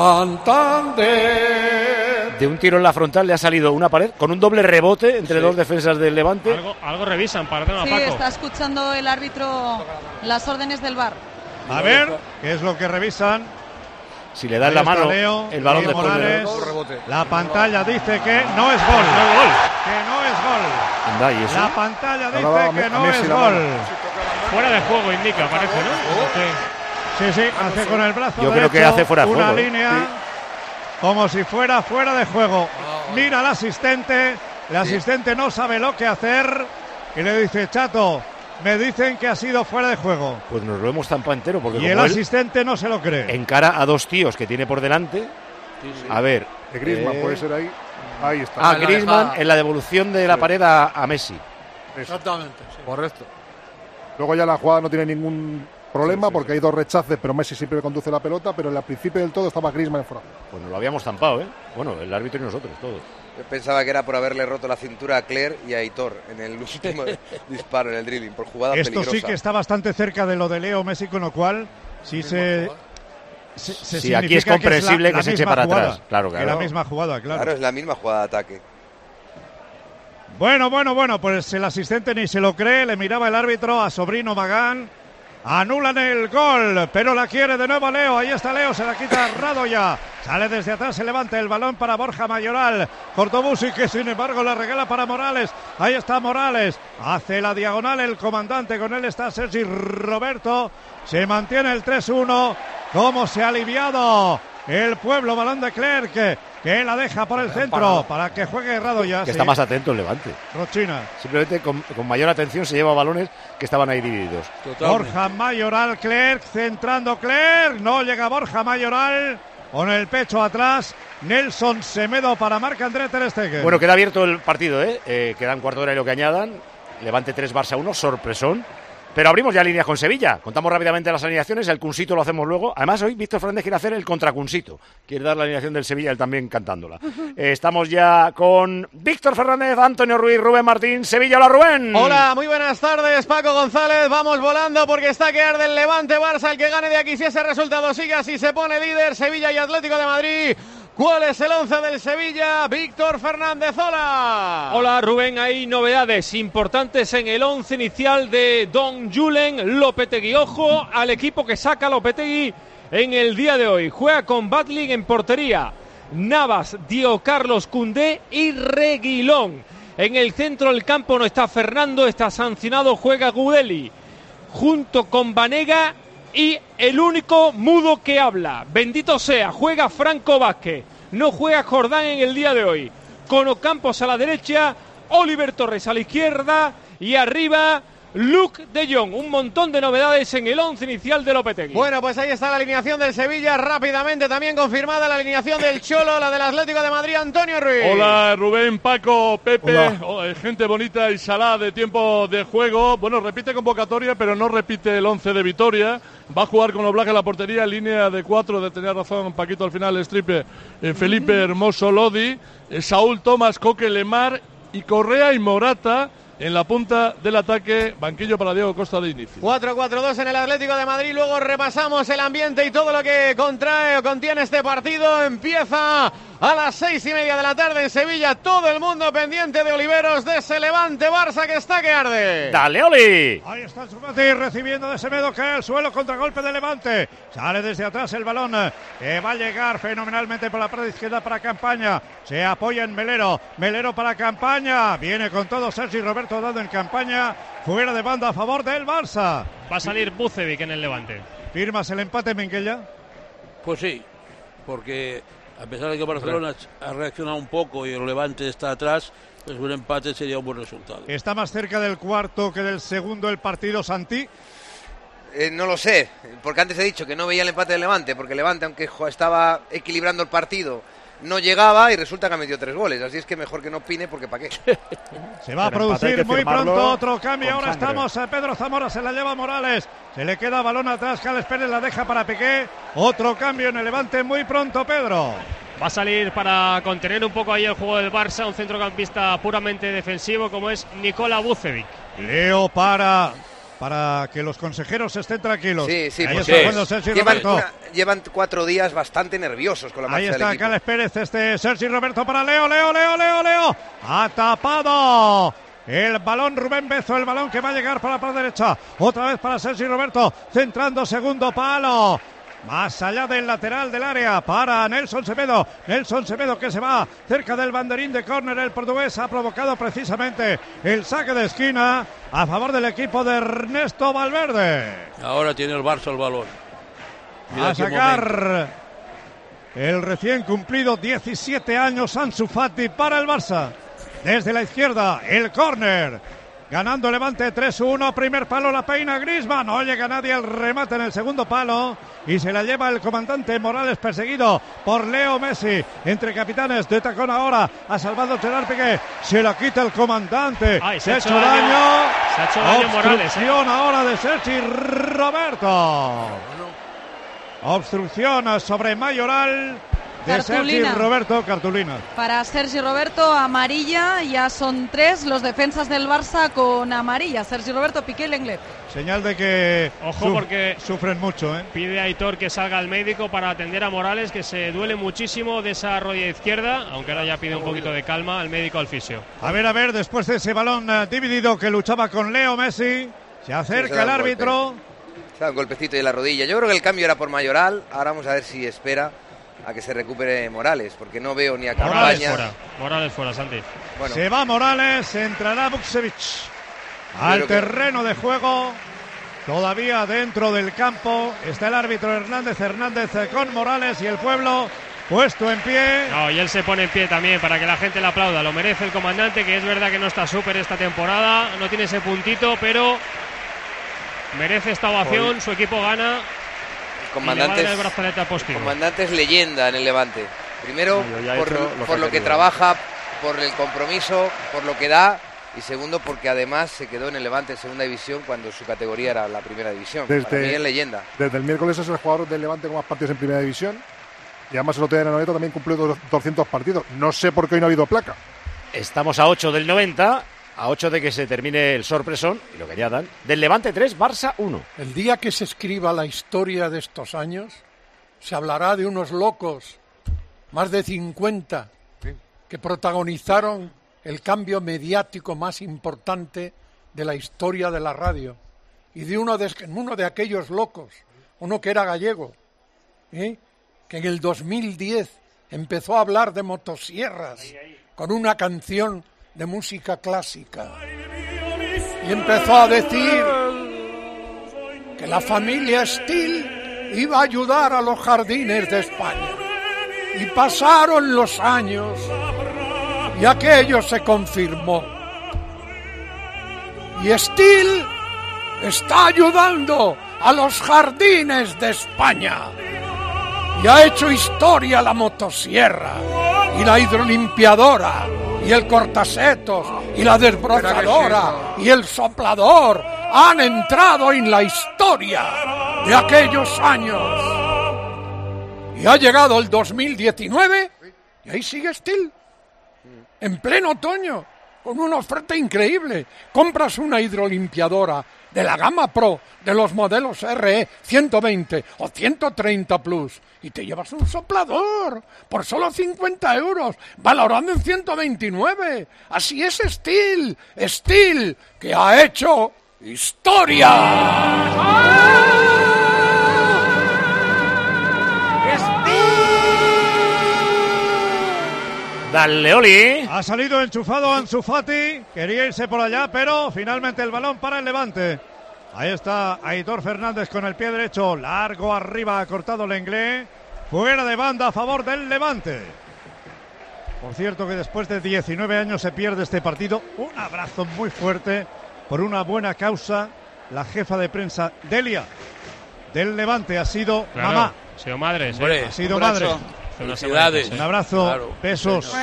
Santander. De un tiro en la frontal le ha salido una pared con un doble rebote entre Sí. dos defensas del Levante. Algo, algo revisan para tema Sí, Paco. está escuchando el árbitro las órdenes del V A R. A ver, ¿qué es lo que revisan? Si le dan Ahí la está mano, Leo, el balón y después Morales. de... La pantalla dice que no es gol. No gol. Que no es gol. Anda, ¿y eso? La pantalla Ahora dice va a que Me- no a Messi es la gol. mano. Fuera de juego indica, parece, ¿no? Sí. Sí, sí, hace con el brazo Yo creo que derecho hace fuera de una juego, ¿eh? línea como si fuera fuera de juego. Mira al asistente, el asistente no sabe lo que hacer y le dice, Chato, me dicen que ha sido fuera de juego. Pues nos lo hemos zampado entero porque Y como el él asistente no se lo cree. encara a dos tíos que tiene por delante. A ver, De Griezmann, eh, puede ser ahí. Ahí está. Ah, En la Griezmann dejada. en la devolución de la pared a, a Messi. Eso. Exactamente. Sí. Correcto. Luego ya la jugada no tiene ningún problema Sí, sí, porque sí. hay dos rechaces, pero Messi siempre conduce la pelota, pero al principio del todo estaba Griezmann en fuera. Pues nos lo habíamos zampado, ¿eh? Bueno, el árbitro y nosotros, todos. Yo pensaba que era por haberle roto la cintura a Claire y a Aitor en el último disparo en el drilling, por jugada Esto peligrosa. sí que está bastante cerca de lo de Leo Messi, con lo cual sí se... se, se Sí, aquí es significa comprensible es la- que la se eche misma para jugada, atrás. Claro, que claro. la misma jugada, claro. Claro, es la misma jugada de ataque. Bueno, bueno, bueno, pues el asistente ni se lo cree, le miraba el árbitro a Sobrino Magán. Anulan el gol, pero la quiere de nuevo Leo. Ahí está Leo, se la quita Radoya. Sale desde atrás, se levanta el balón para Borja Mayoral. Cortobusi, que sin embargo la regala para Morales. Ahí está Morales. Hace la diagonal el comandante, con él está Sergi Roberto. Se mantiene el tres uno. ¿Cómo se ha aliviado el pueblo? Balón de Clerc, que, que la deja por el centro para que juegue Radoya. Que sí. está más atento el Levante. Rochina. Simplemente con, con mayor atención se lleva balones que estaban ahí divididos. Borja Mayoral, Clerc, centrando Clerc, no llega Borja Mayoral, con el pecho atrás, Nelson Semedo para Marc-André Ter Stegen. Bueno, queda abierto el partido, ¿eh? eh quedan cuarto de hora y lo que añadan. Levante tres, Barça uno, sorpresón. Pero abrimos ya líneas con Sevilla. Contamos rápidamente las alineaciones, el Cunsito lo hacemos luego. Además, hoy Víctor Fernández quiere hacer el contra Cunsito. Quiere dar la alineación del Sevilla, él también cantándola. Eh, estamos ya con Víctor Fernández, Antonio Ruiz, Rubén Martín. Sevilla, hola Rubén. Hola, muy buenas tardes, Paco González. Vamos volando porque está que arde el Levante Barça. El que gane de aquí, si ese resultado sigue así, se pone líder. Sevilla y Atlético de Madrid. ¿Cuál es el once del Sevilla? Víctor Fernández, hola. Hola Rubén, hay novedades importantes en el once inicial de Don Julen Lopetegui. Ojo al equipo que saca Lopetegui en el día de hoy. Juega con Batling en portería, Navas, Dio Carlos Koundé y Reguilón. En el centro del campo no está Fernando, está sancionado, juega Gudeli. Junto con Banega y el único mudo que habla, bendito sea, juega Franco Vázquez. No juega Jordán en el día de hoy. Con Ocampos a la derecha, Oliver Torres a la izquierda y arriba Luke de Jong. Un montón de novedades en el once inicial de Lopetegui. Bueno, pues ahí está la alineación del Sevilla, rápidamente también confirmada la alineación del Cholo, la del Atlético de Madrid, Antonio Ruiz. Hola Rubén, Paco, Pepe, Hola. oh, eh, gente bonita y salada de tiempo de juego. Bueno, repite convocatoria, pero no repite el once de Vitoria. Va a jugar con Oblak en la portería, línea de cuatro, de tener razón Paquito al final, Stripe, eh, Felipe Hermoso Lodi, eh, Saúl Tomás, Coque Lemar y Correa y Morata. En la punta del ataque, banquillo para Diego Costa de inicio. cuatro cuatro dos en el Atlético de Madrid. Luego repasamos el ambiente y todo lo que contrae o contiene este partido. Empieza a las seis y media de la tarde en Sevilla. Todo el mundo pendiente de Oliveros, de ese Levante Barça que está que arde. ¡Dale, Oli! Ahí está Ansu recibiendo de Semedo, cae al suelo, contragolpe de Levante. Sale desde atrás el balón, que va a llegar fenomenalmente por la parte izquierda para Campaña. Se apoya en Melero, Melero para Campaña. Viene con todo Sergi Roberto dando en Campaña. Fuera de banda a favor del Barça. Va a salir Bucevic en el Levante. ¿Firmas el empate, Minguella? Pues sí, porque a pesar de que Barcelona ha reaccionado un poco y el Levante está atrás, pues un empate sería un buen resultado. ¿Está más cerca del cuarto que del segundo el partido, Santi? Eh, no lo sé, porque antes he dicho que no veía el empate del Levante, porque el Levante, aunque estaba equilibrando el partido, no llegaba y resulta que ha metido tres goles. Así es que mejor que no opine, porque ¿para qué? Se va a producir muy pronto otro cambio. Ahora estamos, eh, Pedro Zamora se la lleva Morales. Se le queda balón atrás, Carles Pérez la deja para Piqué. Otro cambio en el Levante muy pronto, Pedro. Va a salir para contener un poco ahí el juego del Barça, un centrocampista puramente defensivo como es Nikola Vucevic. Leo para... para que los consejeros estén tranquilos. Sí, sí, ahí pues está sí. jugando Sergi llevan, Roberto. una, llevan cuatro días bastante nerviosos con la marcha Ahí del está equipo. Carles Pérez, este Sergi Roberto para Leo, Leo, Leo, Leo, Leo. Ha tapado el balón Rubén Bezo, el balón que va a llegar para la parte derecha. Otra vez para Sergi Roberto, centrando segundo palo. Más allá del lateral del área para Nelson Semedo. Nelson Semedo que se va cerca del banderín de córner. El portugués ha provocado precisamente el saque de esquina a favor del equipo de Ernesto Valverde. Ahora tiene el Barça el balón. Mira A sacar el recién cumplido diecisiete años Ansu Fati para el Barça. Desde la izquierda el córner. Ganando Levante tres uno, primer palo la peina Griezmann, no llega nadie al remate en el segundo palo y se la lleva el comandante Morales perseguido por Leo Messi, entre capitanes de tacón ahora, ha salvado Gerard Piqué, se la quita el comandante, Ay, se, se ha hecho daño, daño se ha hecho daño Morales. Obstrucción ¿eh? ahora de Sergi Roberto, obstrucción sobre Mayoral. De Sergi Roberto, cartulina. Para Sergi Roberto, amarilla, ya son tres los defensas del Barça con amarilla. Sergi Roberto, Piqué y Lenglet. Señal de que Ojo su porque sufren mucho. ¿eh? Pide a Aitor que salga al médico para atender a Morales, que se duele muchísimo de esa rodilla izquierda, aunque ahora ya pide un poquito de calma al médico, al fisio. A ver, a ver, después de ese balón uh, dividido que luchaba con Leo Messi, se acerca sí, el árbitro. Golpe. Se da un golpecito de la rodilla. Yo creo que el cambio era por Mayoral. Ahora vamos a ver si espera a que se recupere Morales, porque no veo ni a Campaña. Morales fuera, Morales fuera, Santi. Bueno. Se va Morales, entrará Vucevic al terreno que... de juego, todavía dentro del campo. Está el árbitro Hernández Hernández con Morales y el pueblo puesto en pie. No, y él se pone en pie también para que la gente le aplauda. Lo merece el comandante, que es verdad que no está súper esta temporada, no tiene ese puntito, pero merece esta ovación. Hoy. Su equipo gana. Comandante es, comandante es leyenda en el Levante. Primero, no, por, lo, por lo que trabaja, por el compromiso, por lo que da. Y segundo, porque además se quedó en el Levante en segunda división cuando su categoría era la primera división. Desde, Para mí es leyenda. Desde el miércoles es el jugador del Levante con más partidos en primera división. Y además el otro día en el noventa también cumplió doscientos partidos. No sé por qué hoy no ha habido placa. Estamos a ocho del noventa. A ocho de que se termine el sorpresón, y lo que ya dan, del Levante tres, Barça uno. El día que se escriba la historia de estos años, se hablará de unos locos, más de cincuenta, que protagonizaron el cambio mediático más importante de la historia de la radio. Y de uno de, uno de aquellos locos, uno que era gallego, ¿eh? que en el dos mil diez empezó a hablar de motosierras con una canción de música clásica y empezó a decir que la familia Steele iba a ayudar a los jardines de España, y pasaron los años y aquello se confirmó, y Steele está ayudando a los jardines de España y ha hecho historia la motosierra y la hidrolimpiadora y el cortasetos y la desbrozadora y el soplador han entrado en la historia de aquellos años. Y ha llegado el dos mil diecinueve y ahí sigue Steele, en pleno otoño, con una oferta increíble. Compras una hidrolimpiadora de la gama Pro de los modelos R E ciento veinte o ciento treinta Plus y te llevas un soplador por solo cincuenta euros, valorando en ciento veintinueve. Así es Stihl, Stihl, que ha hecho historia. Dale, Oli. Ha salido enchufado Ansu Fati, quería irse por allá, pero finalmente el balón para el Levante. Ahí está Aitor Fernández con el pie derecho, largo arriba, ha cortado Lenglet, fuera de banda a favor del Levante. Por cierto que después de diecinueve años se pierde este partido. Un abrazo muy fuerte por una buena causa. La jefa de prensa, Delia, del Levante, ha sido claro, mamá. Ha sido madre, sí. Ha sido madre. Felicidades. Un abrazo, Claro. besos.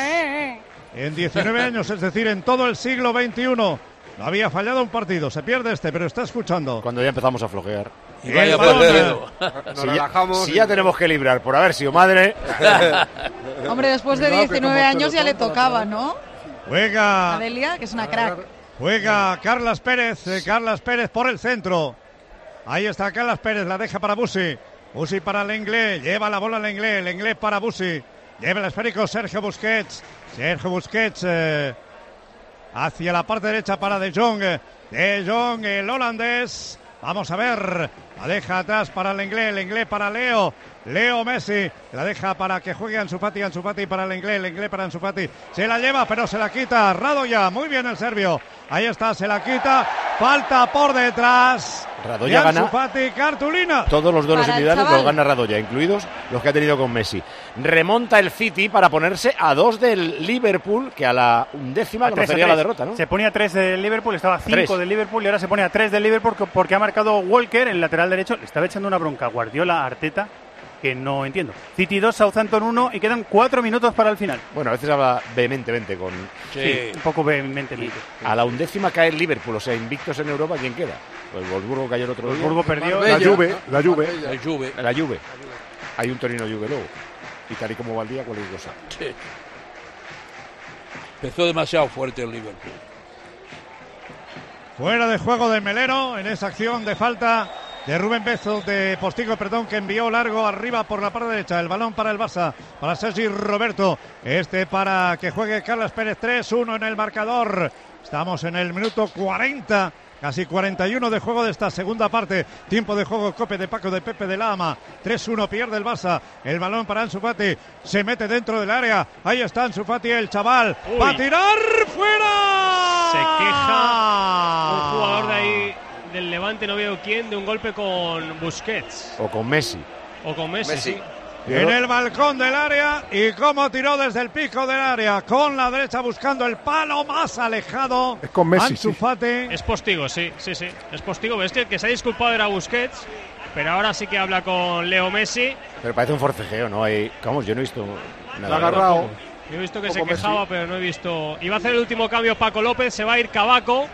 En diecinueve años, es decir, en todo el siglo veintiuno, no había fallado un partido. Se pierde este, pero está escuchando. Cuando ya empezamos a flojear. Y vaya El balón, partido. Si ya, si ya tenemos que librar por haber sido madre. Hombre, después de diecinueve años ya le tocaba, ¿no? Juega. Adelia, que es una crack. Juega Carlas Pérez. eh, Carlas Pérez por el centro. Ahí está Carlas Pérez, la deja para Busi. Busi para Lenglet, lleva la bola Lenglet, Lenglet para Busi. Lleva el esférico Sergio Busquets. Sergio Busquets eh, hacia la parte derecha para De Jong. De Jong, el holandés. Vamos a ver. La deja atrás para Lenglet, Lenglet para Leo. Leo Messi. La deja para que juegue Ansu Fati, Ansu Fati para Lenglet, Lenglet para Ansu Fati. Se la lleva, pero se la quita. Radoya, muy bien el serbio. Ahí está, se la quita. Falta por detrás. Radoya de Ansu gana Fati, cartulina. todos los duelos Para el individuales, chaval. los gana Radoya, incluidos los que ha tenido con Messi. Remonta el City para ponerse a dos del Liverpool, que a la undécima A tres, conocería a la tres. derrota, ¿no? Se ponía a tres del Liverpool, estaba a cinco Tres. del Liverpool y ahora se pone a tres del Liverpool porque ha marcado Walker, el lateral derecho. Le estaba echando una bronca a Guardiola, a Arteta, que no entiendo. City dos, Southampton uno y quedan cuatro minutos para el final. Bueno, a veces habla vehementemente con... Sí. Un poco vehementemente. A la undécima cae el Liverpool, o sea, invictos en Europa, ¿quién queda? Pues el Wolfsburgo cayó el otro día. Wolfsburgo perdió. La Juve, la Juve. La Juve. La Juve. Hay un Torino Juve luego. Y tal y como va el día, cualquier cosa. Sí. Empezó demasiado fuerte el Liverpool. Fuera de juego de Melero en esa acción de falta de Rubén Bezo, de Postigo, perdón, que envió largo arriba por la parte derecha. El balón para el Barça, para Sergi Roberto. Este para que juegue Carlos Pérez. tres uno en el marcador. Estamos en el minuto cuarenta. Casi cuarenta y uno de juego de esta segunda parte. Tiempo de juego, Cope de Paco de Pepe de Lama. tres uno pierde el Barça. El balón para Ansu Fati. Se mete dentro del área. Ahí está Ansu Fati, el chaval. Uy. ¡Va a tirar! ¡Fuera! Se queja un jugador de ahí del Levante, no veo quién, de un golpe con Busquets O con Messi. o con Messi. Messi. Sí. En el balcón del área y cómo tiró desde el pico del área con la derecha buscando el palo más alejado. Es con Messi, Ansu sí. Fati. Es Postigo, sí, sí, sí. Es Postigo. Es que el que se ha disculpado era Busquets, pero ahora sí que habla con Leo Messi. Pero parece un forcejeo, ¿no? Hay... Vamos, yo no he visto nada. La ha agarrado. Yo he visto que Poco se quejaba, Messi. pero no he visto. Iba a hacer el último cambio Paco López, se va a ir Cavaco.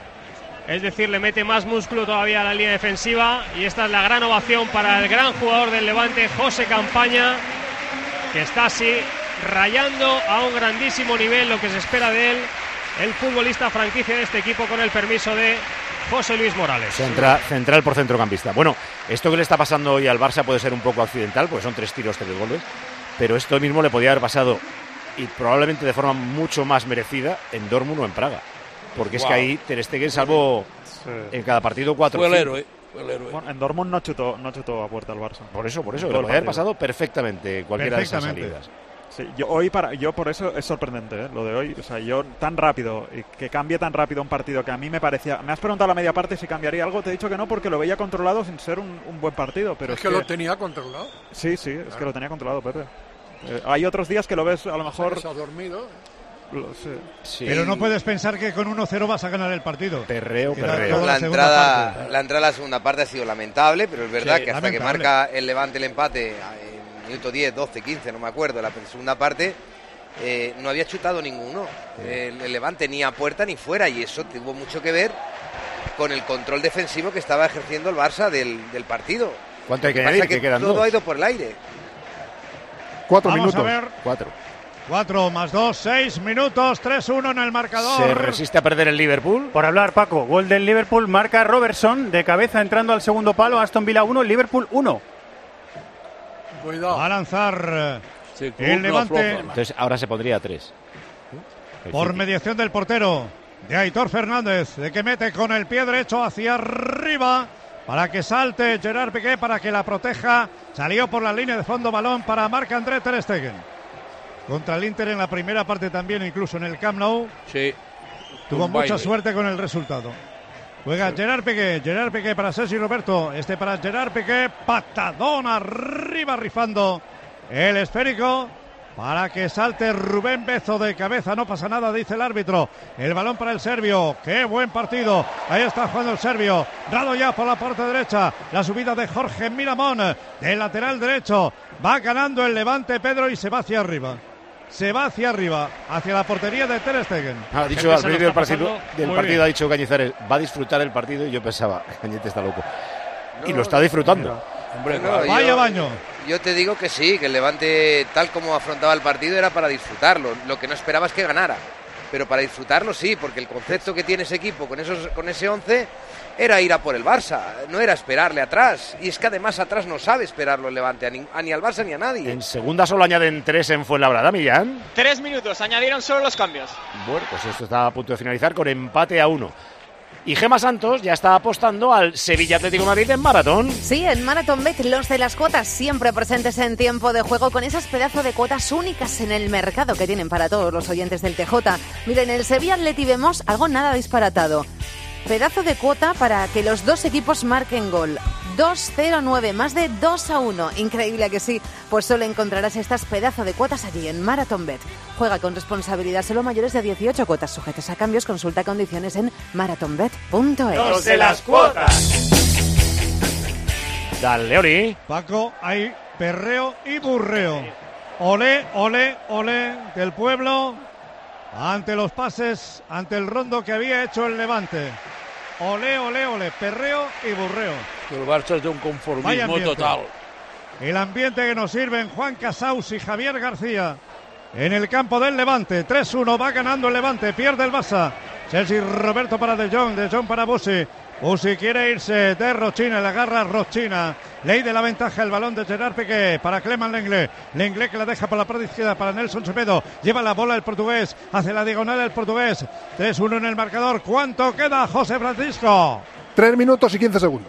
Es decir, le mete más músculo todavía a la línea defensiva. Y esta es la gran ovación para el gran jugador del Levante, José Campaña, que está así rayando a un grandísimo nivel lo que se espera de él, el futbolista franquicia de este equipo, con el permiso de José Luis Morales. Centra- central por centrocampista. Bueno, esto que le está pasando hoy al Barça puede ser un poco accidental, porque son tres tiros, tres goles, pero esto mismo le podía haber pasado, y probablemente de forma mucho más merecida, en Dortmund o en Praga. Porque es Wow. que ahí Ter Stegen salvó en cada partido cuatro. Fue el cinco. héroe. Fue el héroe. Bueno, en Dortmund no chutó, no chutó a puerta al Barça. Por eso, por eso, En le todo el podía haber partido. pasado perfectamente cualquiera de esas Perfectamente. salidas. Sí, yo hoy para yo por eso es sorprendente, ¿eh? Lo de hoy, o sea, yo tan rápido y que cambie tan rápido un partido que a mí me parecía, me has preguntado a la media parte si cambiaría algo, te he dicho que no porque lo veía controlado sin ser un, un buen partido, pero Es que lo tenía controlado. Sí, sí, es que lo tenía controlado, Pepe. Eh, hay otros días que lo ves a lo mejor Se ha dormido. lo- sí. Sí. Pero no puedes pensar que con uno cero vas a ganar el partido. Perreo, Era perreo. toda La segunda entrada, parte. la entrada a la segunda parte ha sido lamentable, pero es verdad Sí, que hasta que lamentable. marca el Levante el empate en minuto diez, doce, quince, no me acuerdo, la segunda parte, eh, no había chutado ninguno. El, el Levante ni a puerta ni fuera, y eso tuvo mucho que ver con el control defensivo que estaba ejerciendo el Barça del, del partido. ¿Cuánto hay que Lo que añadir? pasa Que es quedan todo dos. ha ido por el aire. Cuatro Vamos minutos. a ver. Cuatro. cuatro más dos, seis minutos, tres uno en el marcador. ¿Se resiste a perder el Liverpool? Por hablar, Paco, gol del Liverpool, marca Robertson de cabeza entrando al segundo palo, Aston Villa uno, Liverpool uno. Cuidado. Va a lanzar Sí, el no Levante afloja. Entonces ahora se pondría tres. por mediación del portero de Aitor Fernández, de que mete con el pie derecho hacia arriba para que salte Gerard Piqué, para que la proteja. Salió por la línea de fondo, balón para Marc-André ter Stegen. Contra el Inter en la primera parte también, incluso en el Camp Nou. Sí. Tuvo Un mucha baile. suerte con el resultado. Juega Gerard Piqué, Gerard Piqué para Sergi Roberto, este para Gerard Piqué, patadón arriba rifando el esférico para que salte Rubén Bezo de cabeza, no pasa nada, dice el árbitro. El balón para el serbio, qué buen partido, ahí está jugando el serbio. Radoya por la parte derecha, la subida de Jorge Miramón del lateral derecho, va ganando el Levante, Pedro, y se va hacia arriba. Se va hacia arriba, hacia la portería de ter Stegen. Ha dicho al principio del partido, del partido ha dicho Cañizares, va a disfrutar el partido, y yo pensaba, Cañete está loco. Y lo está disfrutando. Hombre, no, Vaya yo, baño. Yo te digo que sí, que el Levante, tal como afrontaba el partido, era para disfrutarlo. Lo que no esperaba es que ganara. Pero para disfrutarlo sí, porque el concepto que tiene ese equipo con, esos, con ese once era ir a por el Barça, no era esperarle atrás. Y es que además atrás no sabe esperarlo el Levante, a ni, a ni al Barça ni a nadie. En segunda solo añaden tres en Fuenlabrada, Millán. Tres minutos, añadieron solo los cambios. Bueno, pues esto está a punto de finalizar con empate a uno. Y Gemma Santos ya está apostando al Sevilla Atlético de Madrid en maratón. Sí, en Marathon Bet, los de las cuotas siempre presentes en tiempo de juego, con esas pedazos de cuotas únicas en el mercado que tienen para todos los oyentes del T J. Miren, en el Sevilla Atleti vemos algo nada disparatado. Pedazo de cuota para que los dos equipos marquen gol. dos cero nueve, más de dos a uno. Increíble que sí. Pues solo encontrarás estas pedazos de cuotas allí en Marathon Bet. Juega con responsabilidad, solo mayores de dieciocho, cuotas sujetas a cambios. Consulta condiciones en marathon bet punto es. Los de las cuotas. Dale, Oli. Paco, hay perreo y burreo. Olé, olé, olé del pueblo ante los pases, ante el rondo que había hecho el Levante. Olé, olé, olé, perreo y burreo. El Barça es de un Vaya conformismo ambiente. total. El ambiente que nos sirven Juan Casaus y Javier García en el campo del Levante. tres uno, va ganando el Levante, pierde el Barça. Sergi Roberto para De Jong, De Jong para Busi. Busi quiere irse de Rochina, le agarra Rochina. Ley de la ventaja, el balón de Gerard Piqué para Clement Lenglet. Lenglet que la deja por la parte izquierda para Nelson Semedo. Lleva la bola el portugués, hace la diagonal el portugués. tres uno en el marcador. ¿Cuánto queda, José Francisco? Tres minutos y quince segundos.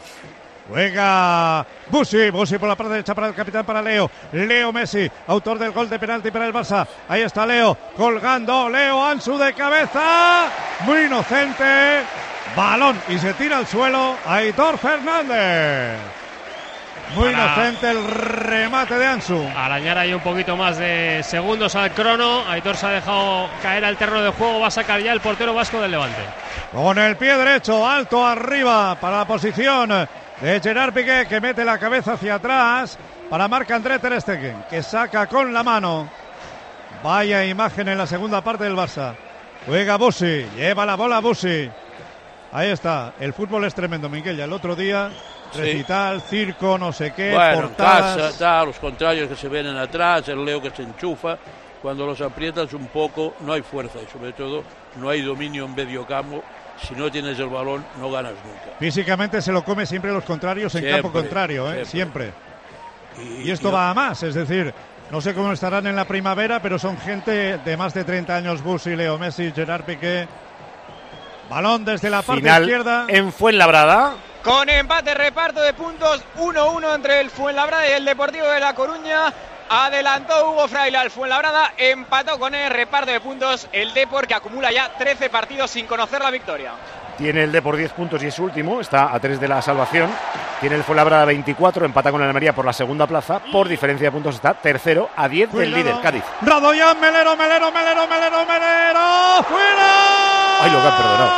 Juega Busi, Busi por la parte derecha para el capitán, para Leo. Leo Messi, autor del gol de penalti para el Barça. Ahí está Leo, colgando. Leo Ansu de cabeza. Muy inocente. Balón y se tira al suelo Aitor Fernández. Muy Para inocente el remate de Ansu. Arañar ahí un poquito más de segundos al crono. Aitor se ha dejado caer al terreno de juego. Va a sacar ya el portero vasco del Levante. Con el pie derecho, alto arriba para la posición de Gerard Piqué, que mete la cabeza hacia atrás para Marc-André ter Stegen, que saca con la mano. Vaya imagen en la segunda parte del Barça. Juega Busi, lleva la bola Busi. Ahí está, el fútbol es tremendo, Miguel. Ya el otro día, recital, sí. circo, no sé qué, bueno, portadas. casa, tal, los contrarios que se vienen atrás, el Leo que se enchufa. Cuando los aprietas un poco, no hay fuerza y sobre todo no hay dominio en medio campo. Si no tienes el balón, no ganas nunca. Físicamente se lo come siempre los contrarios en Siempre, campo contrario, ¿eh? siempre. siempre. Y, y esto y va a más, es decir, no sé cómo estarán en la primavera, pero son gente de más de treinta años, Busi, Leo Messi, Gerard Piqué. Balón desde la parte Final izquierda. En Fuenlabrada. Con empate, reparto de puntos, uno uno entre el Fuenlabrada y el Deportivo de La Coruña. Adelantó Hugo Fraile al Fuenlabrada, empató con el reparto de puntos el Depor, que acumula ya trece partidos sin conocer la victoria. Tiene el Depor diez puntos y es último, está a tres de la salvación. Tiene el Fuenlabrada veinticuatro, empata con el Almería por la segunda plaza. Por diferencia de puntos está tercero a diez del líder, Cádiz. Radoyan, Melero, Melero, Melero, Melero, Melero, ¡fuera! Ay, lo que han perdonado.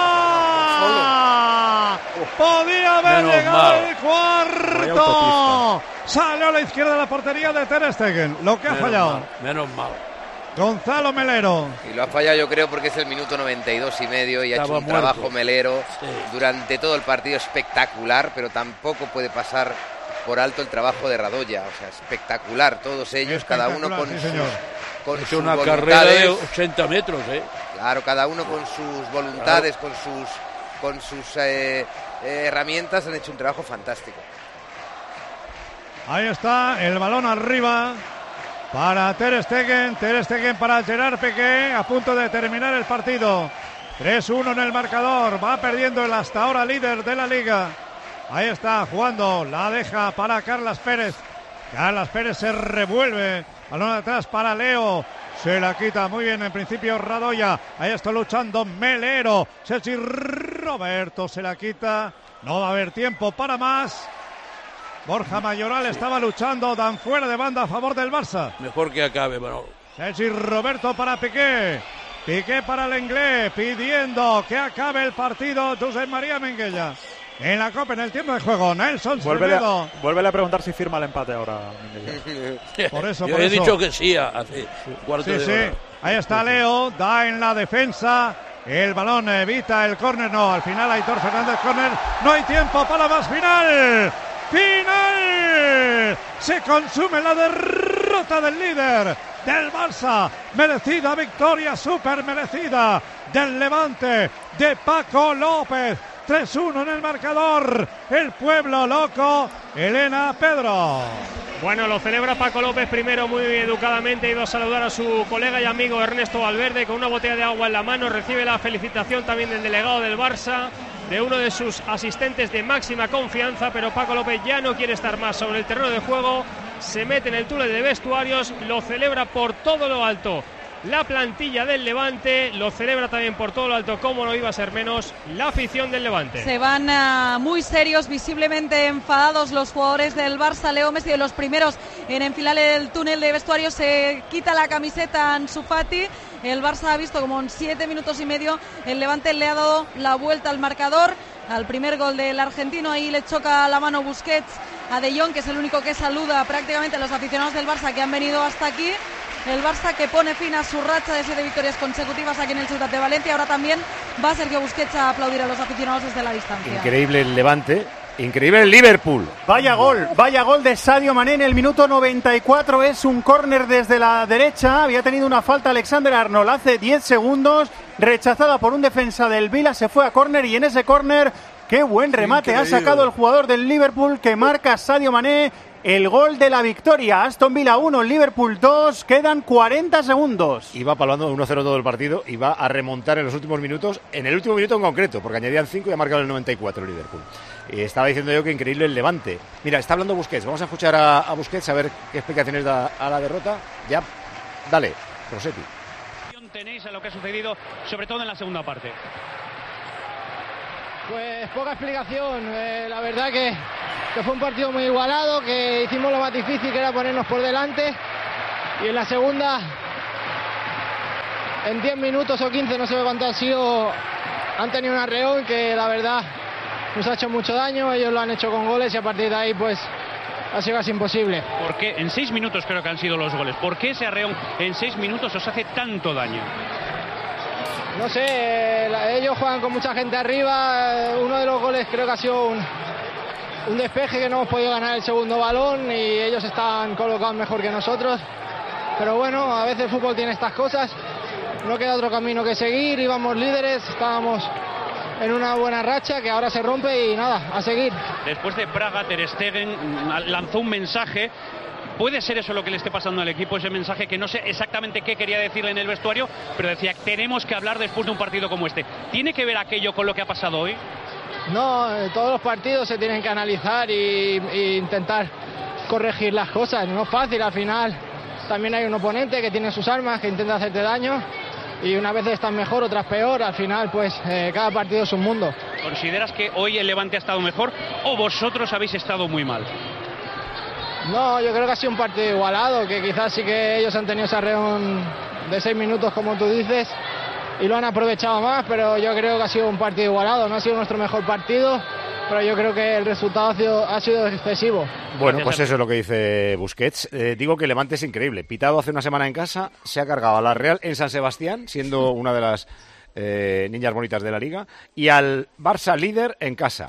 Podía haber Menos llegado mal. el cuarto. Salió a la izquierda de la portería de ter Stegen, lo que ha Menos fallado. mal, menos mal. Gonzalo Melero. Y lo ha fallado yo creo porque es el minuto noventa y dos y medio y ha Estaba hecho un muerto. trabajo Melero Sí. durante todo el partido espectacular, pero tampoco puede pasar por alto el trabajo de Radoya, o sea, espectacular, todos ellos, cada uno Espectacular, con sí, sus, señor. con Ha hecho sus una voluntades. carrera de ochenta metros, ¿eh? Claro, cada uno con sus voluntades, claro. con sus, con sus eh, eh, herramientas han hecho un trabajo fantástico. Ahí está, el balón arriba para Ter Stegen, Ter Stegen para Gerard Piqué, a punto de terminar el partido. tres uno en el marcador, va perdiendo el hasta ahora líder de la liga. Ahí está jugando, la deja para Carlas Pérez. Carlas Pérez se revuelve, balón atrás para Leo. Se la quita muy bien en principio Radoya. Ahí está luchando Melero. Sergi Roberto se la quita. No va a haber tiempo para más. Borja Mayoral estaba luchando. Dan fuera de banda a favor del Barça. Mejor que acabe, Manolo. Sergi Roberto para Piqué. Piqué para el inglés. Pidiendo que acabe el partido. José María Minguella. En la Copa, en el tiempo de juego, Nelson Semedo. Vuelve a preguntar si firma el empate ahora. Por eso, Yo por he eso. dicho que sí hace cuarto Sí, de sí. hora. Ahí está Leo, da en la defensa. El balón evita el córner, no. Al final Aitor Fernández, córner. No hay tiempo para más. Final. Final. Se consume la derrota del líder del Barça. Merecida victoria, súper merecida del Levante de Paco López. tres uno en el marcador. El pueblo loco. Elena Pedro. Bueno, lo celebra Paco López primero muy educadamente. Ha ido a saludar a su colega y amigo Ernesto Valverde con una botella de agua en la mano. Recibe la felicitación también del delegado del Barça, de uno de sus asistentes de máxima confianza. Pero Paco López ya no quiere estar más sobre el terreno de juego. Se mete en el túnel de vestuarios. Lo celebra por todo lo alto la plantilla del Levante, lo celebra también por todo lo alto, como no iba a ser menos, la afición del Levante. Se van uh, muy serios, visiblemente enfadados los jugadores del Barça. Leo Messi, de los primeros en enfilar el túnel de vestuario, se quita la camiseta Ansu Fati. El Barça ha visto como en siete minutos y medio el Levante le ha dado la vuelta al marcador. Al primer gol del argentino, ahí le choca la mano Busquets a De Jong, que es el único que saluda prácticamente a los aficionados del Barça que han venido hasta aquí. El Barça que pone fin a su racha de siete victorias consecutivas aquí en el Ciutat de Valencia. Ahora también va Sergio Busquets a aplaudir a los aficionados desde la distancia. Increíble el Levante, increíble el Liverpool. Vaya gol, vaya gol de Sadio Mané en el minuto noventa y cuatro. Es un córner desde la derecha. Había tenido una falta Alexander Arnold hace diez segundos. Rechazada por un defensa del Vila, se fue a córner y en ese córner, qué buen remate Increíble. Ha sacado el jugador del Liverpool que marca Sadio Mané. El gol de la victoria. Aston Villa uno, Liverpool dos, quedan cuarenta segundos. Iba palmando uno cero todo el partido y va a remontar en los últimos minutos, en el último minuto en concreto, porque añadían cinco y ha marcado el noventa y cuatro el Liverpool. Y estaba diciendo yo que increíble el Levante. Mira, está hablando Busquets, vamos a escuchar a, a Busquets a ver qué explicaciones da a la derrota. Ya, dale, Rossetti. ¿Qué tenéis a lo que ha sucedido, sobre todo en la segunda parte? Pues poca explicación, eh, la verdad que, que fue un partido muy igualado, que hicimos lo más difícil, que era ponernos por delante, y en la segunda, en diez minutos o quince, no sé cuánto ha sido, han tenido un arreón que la verdad nos ha hecho mucho daño, ellos lo han hecho con goles y a partir de ahí pues ha sido casi imposible. ¿Por qué? En seis minutos creo que han sido los goles. ¿Por qué ese arreón en seis minutos os hace tanto daño? No sé, eh, ellos juegan con mucha gente arriba, eh, uno de los goles creo que ha sido un, un despeje que no hemos podido ganar el segundo balón y ellos están colocados mejor que nosotros, pero bueno, a veces el fútbol tiene estas cosas, no queda otro camino que seguir, íbamos líderes, estábamos en una buena racha que ahora se rompe y nada, a seguir. Después de Praga, Ter Stegen lanzó un mensaje. ¿Puede ser eso lo que le esté pasando al equipo? Ese mensaje que no sé exactamente qué quería decirle en el vestuario, pero decía, tenemos que hablar después de un partido como este. ¿Tiene que ver aquello con lo que ha pasado hoy? No, todos los partidos se tienen que analizar y, y intentar corregir las cosas. No es fácil, al final también hay un oponente que tiene sus armas, que intenta hacerte daño. Y unas veces están mejor, otras peor. Al final, pues, eh, cada partido es un mundo. ¿Consideras que hoy el Levante ha estado mejor o vosotros habéis estado muy mal? No, yo creo que ha sido un partido igualado, que quizás sí que ellos han tenido ese arreón de seis minutos, como tú dices, y lo han aprovechado más, pero yo creo que ha sido un partido igualado. No ha sido nuestro mejor partido, pero yo creo que el resultado ha sido, ha sido excesivo. Bueno, pues eso es lo que dice Busquets. Eh, digo que el Levante es increíble. Pitado hace una semana en casa, se ha cargado a la Real en San Sebastián, siendo una de las eh, niñas bonitas de la Liga, y al Barça líder en casa.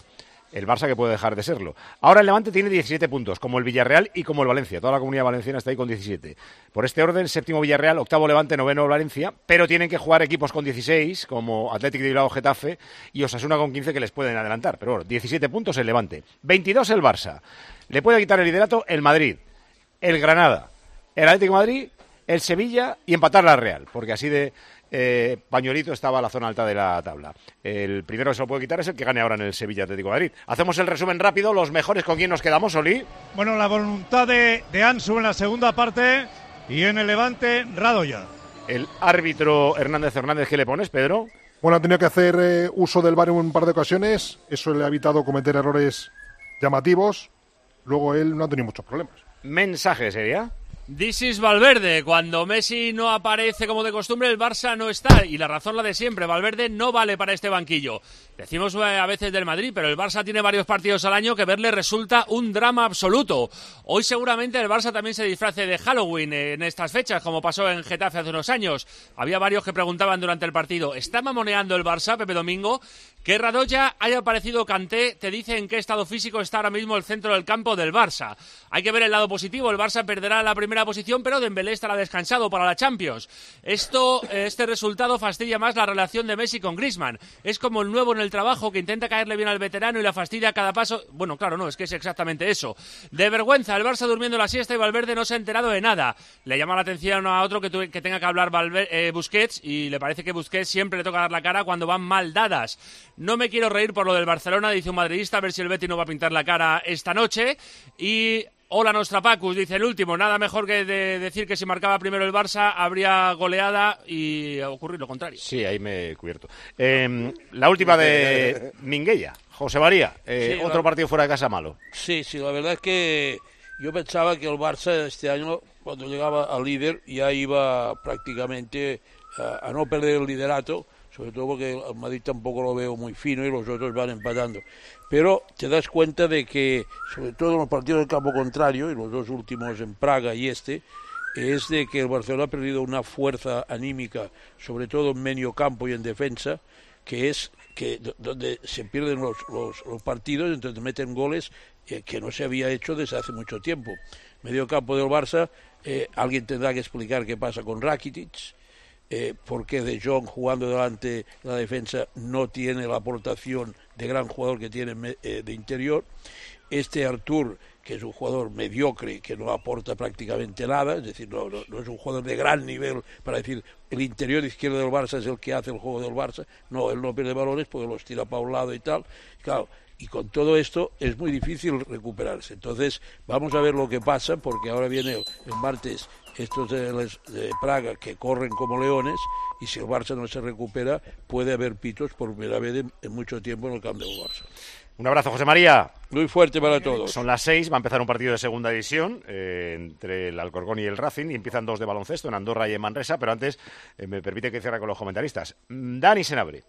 El Barça que puede dejar de serlo. Ahora el Levante tiene diecisiete puntos, como el Villarreal y como el Valencia. Toda la comunidad valenciana está ahí con diecisiete. Por este orden, séptimo Villarreal, octavo Levante, noveno Valencia, pero tienen que jugar equipos con dieciséis, como Athletic de Bilbao, Getafe y Osasuna con quince, que les pueden adelantar. Pero bueno, diecisiete puntos el Levante. veintidós el Barça. Le puede quitar el liderato el Madrid, el Granada, el Atlético de Madrid, el Sevilla y empatar la Real, porque así de eh, pañuelito estaba la zona alta de la tabla. El primero que se lo puede quitar es el que gane ahora en el Sevilla Atlético de Madrid. Hacemos el resumen rápido, los mejores. ¿Con quién nos quedamos, Oli? Bueno, la voluntad de, de Ansu en la segunda parte y en el Levante, Radoya. El árbitro Hernández Hernández, ¿qué le pones, Pedro? Bueno, ha tenido que hacer eh, uso del V A R en un par de ocasiones, eso le ha evitado cometer errores llamativos, luego él no ha tenido muchos problemas. Mensaje sería... This is Valverde. Cuando Messi no aparece como de costumbre, el Barça no está. Y la razón la de siempre. Valverde no vale para este banquillo. Decimos a veces del Madrid, pero el Barça tiene varios partidos al año que verle resulta un drama absoluto. Hoy seguramente el Barça también se disfrace de Halloween en estas fechas, como pasó en Getafe hace unos años. Había varios que preguntaban durante el partido, ¿está mamoneando el Barça, Pepe Domingo? Que Radoya haya aparecido Kanté te dice en qué estado físico está ahora mismo el centro del campo del Barça. Hay que ver el lado positivo. El Barça perderá la primera posición, pero Dembélé estará descansado para la Champions. Esto, este resultado fastidia más la relación de Messi con Griezmann. Es como el nuevo en el trabajo que intenta caerle bien al veterano y la fastidia a cada paso. Bueno, claro, no, es que es exactamente eso. De vergüenza, el Barça durmiendo la siesta y Valverde no se ha enterado de nada. Le llama la atención a otro que, tu, que tenga que hablar Valver, eh, Busquets, y le parece que Busquets siempre le toca dar la cara cuando van mal dadas. No me quiero reír por lo del Barcelona, dice un madridista, a ver si el Betis no va a pintar la cara esta noche. Y... Hola Nostrapacus, dice el último, nada mejor que de decir que si marcaba primero el Barça habría goleada y ocurrir lo contrario. Sí, ahí me he cubierto. Eh, la última de Minguella, José María, eh, sí, otro la... partido fuera de casa malo. Sí, sí, la verdad es que yo pensaba que el Barça este año, cuando llegaba al líder, ya iba prácticamente a, a no perder el liderato, sobre todo porque el Madrid tampoco lo veo muy fino y los otros van empatando. Pero te das cuenta de que, sobre todo en los partidos del campo contrario, y los dos últimos en Praga y este, es de que el Barcelona ha perdido una fuerza anímica, sobre todo en medio campo y en defensa, que es que donde se pierden los, los, los partidos, entonces meten goles eh, que no se había hecho desde hace mucho tiempo. Medio campo del Barça, eh, alguien tendrá que explicar qué pasa con Rakitic, Eh, porque De Jong jugando delante de la defensa no tiene la aportación de gran jugador que tiene eh, de interior. Este Artur, que es un jugador mediocre, que no aporta prácticamente nada, es decir, no, no, no es un jugador de gran nivel para decir el interior izquierdo del Barça es el que hace el juego del Barça. No, él no pierde balones porque los tira para un lado y tal. Claro, y con todo esto es muy difícil recuperarse. Entonces vamos a ver lo que pasa, porque ahora viene el, el martes estos de, de Praga que corren como leones, y si el Barça no se recupera puede haber pitos por primera vez en, en mucho tiempo en el campo del Barça. Un abrazo, José María. Muy fuerte para todos. Son las seis, va a empezar un partido de segunda división eh, entre el Alcorcón y el Racing, y empiezan dos de baloncesto en Andorra y en Manresa, pero antes eh, me permite que cierre con los comentaristas. Dani Senabre.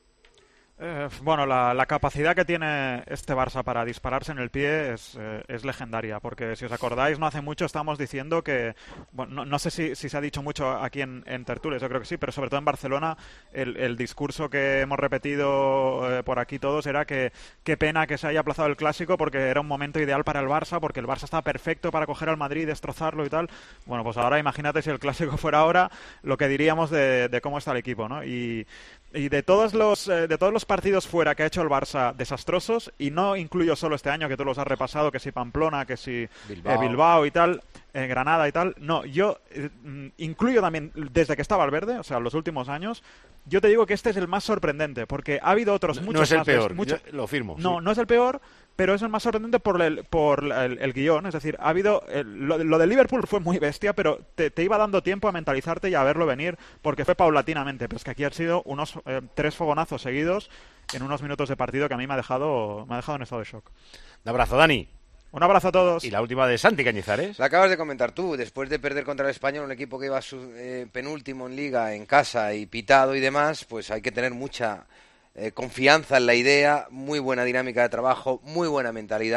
Eh, bueno, la, la capacidad que tiene este Barça para dispararse en el pie es, eh, es legendaria, porque si os acordáis, no hace mucho estábamos diciendo que, bueno, no, no sé si, si se ha dicho mucho aquí en, en tertulias, yo creo que sí, pero sobre todo en Barcelona, el, el discurso que hemos repetido eh, por aquí todos era que qué pena que se haya aplazado el Clásico, porque era un momento ideal para el Barça, porque el Barça está perfecto para coger al Madrid, destrozarlo y tal. Bueno, pues ahora imagínate si el Clásico fuera ahora, lo que diríamos de, de cómo está el equipo, ¿no? Y... Y de todos los eh, de todos los partidos fuera que ha hecho el Barça desastrosos, y no incluyo solo este año que tú los has repasado, que si Pamplona, que si Bilbao, eh, Bilbao y tal, eh, Granada y tal, no, yo eh, incluyo también desde que estaba Valverde, o sea, los últimos años, yo te digo que este es el más sorprendente, porque ha habido otros no, muchos no es el más, peor, mucho... lo firmo. No, sí. no es el peor, pero es el más sorprendente por el, por el, el guión, es decir, ha habido el, lo, lo de Liverpool fue muy bestia, pero te, te iba dando tiempo a mentalizarte y a verlo venir, porque fue paulatinamente, pero es que aquí han sido unos eh, tres fogonazos seguidos en unos minutos de partido que a mí me ha dejado me ha dejado en estado de shock. Un abrazo, Dani. Un abrazo a todos. Y la última de Santi Cañizares. La acabas de comentar tú, después de perder contra el Español, un equipo que iba su, eh, penúltimo en Liga, en casa y pitado y demás, pues hay que tener mucha eh, confianza en la idea, muy buena dinámica de trabajo, muy buena mentalidad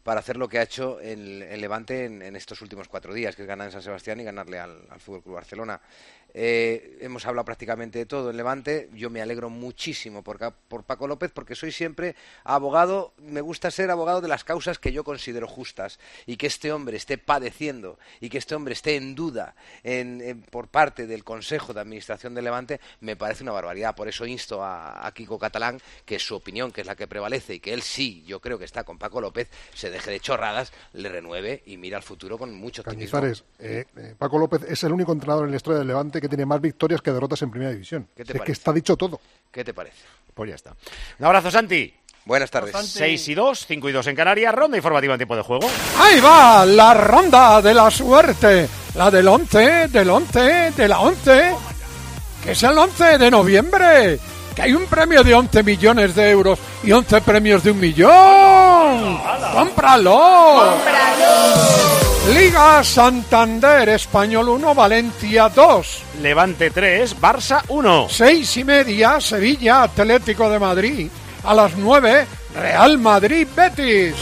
para hacer lo que ha hecho el, el Levante en, en estos últimos cuatro días, que es ganar en San Sebastián y ganarle al, al F C Barcelona. Eh, hemos hablado prácticamente de todo en Levante. Yo me alegro muchísimo por, por Paco López, porque soy siempre abogado, me gusta ser abogado de las causas que yo considero justas, y que este hombre esté padeciendo y que este hombre esté en duda en, en, por parte del Consejo de Administración de Levante, me parece una barbaridad. Por eso insto a, a Kiko Catalán, que es su opinión, que es la que prevalece, y que él sí, yo creo que está con Paco López, se deje de chorradas, le renueve y mira al futuro con mucho optimismo. Cañizares, eh, eh, Paco López es el único entrenador en la historia del Levante que tiene más victorias que derrotas en Primera División. ¿Qué te es parece? que está dicho todo. ¿Qué te parece? Pues ya está. Un abrazo, Santi. Buenas tardes. seis y dos, cinco y dos en Canarias, ronda informativa en tiempo de juego. Ahí va la ronda de la suerte, la del once, del once, de la once, que es el once de noviembre, que hay un premio de once millones de euros y once premios de un millón. ¡Cómpralo! ¡Cómpralo! Liga Santander, Español uno, Valencia dos. Levante tres, Barça uno. Seis y media, Sevilla, Atlético de Madrid. A las nueve, Real Madrid, Betis.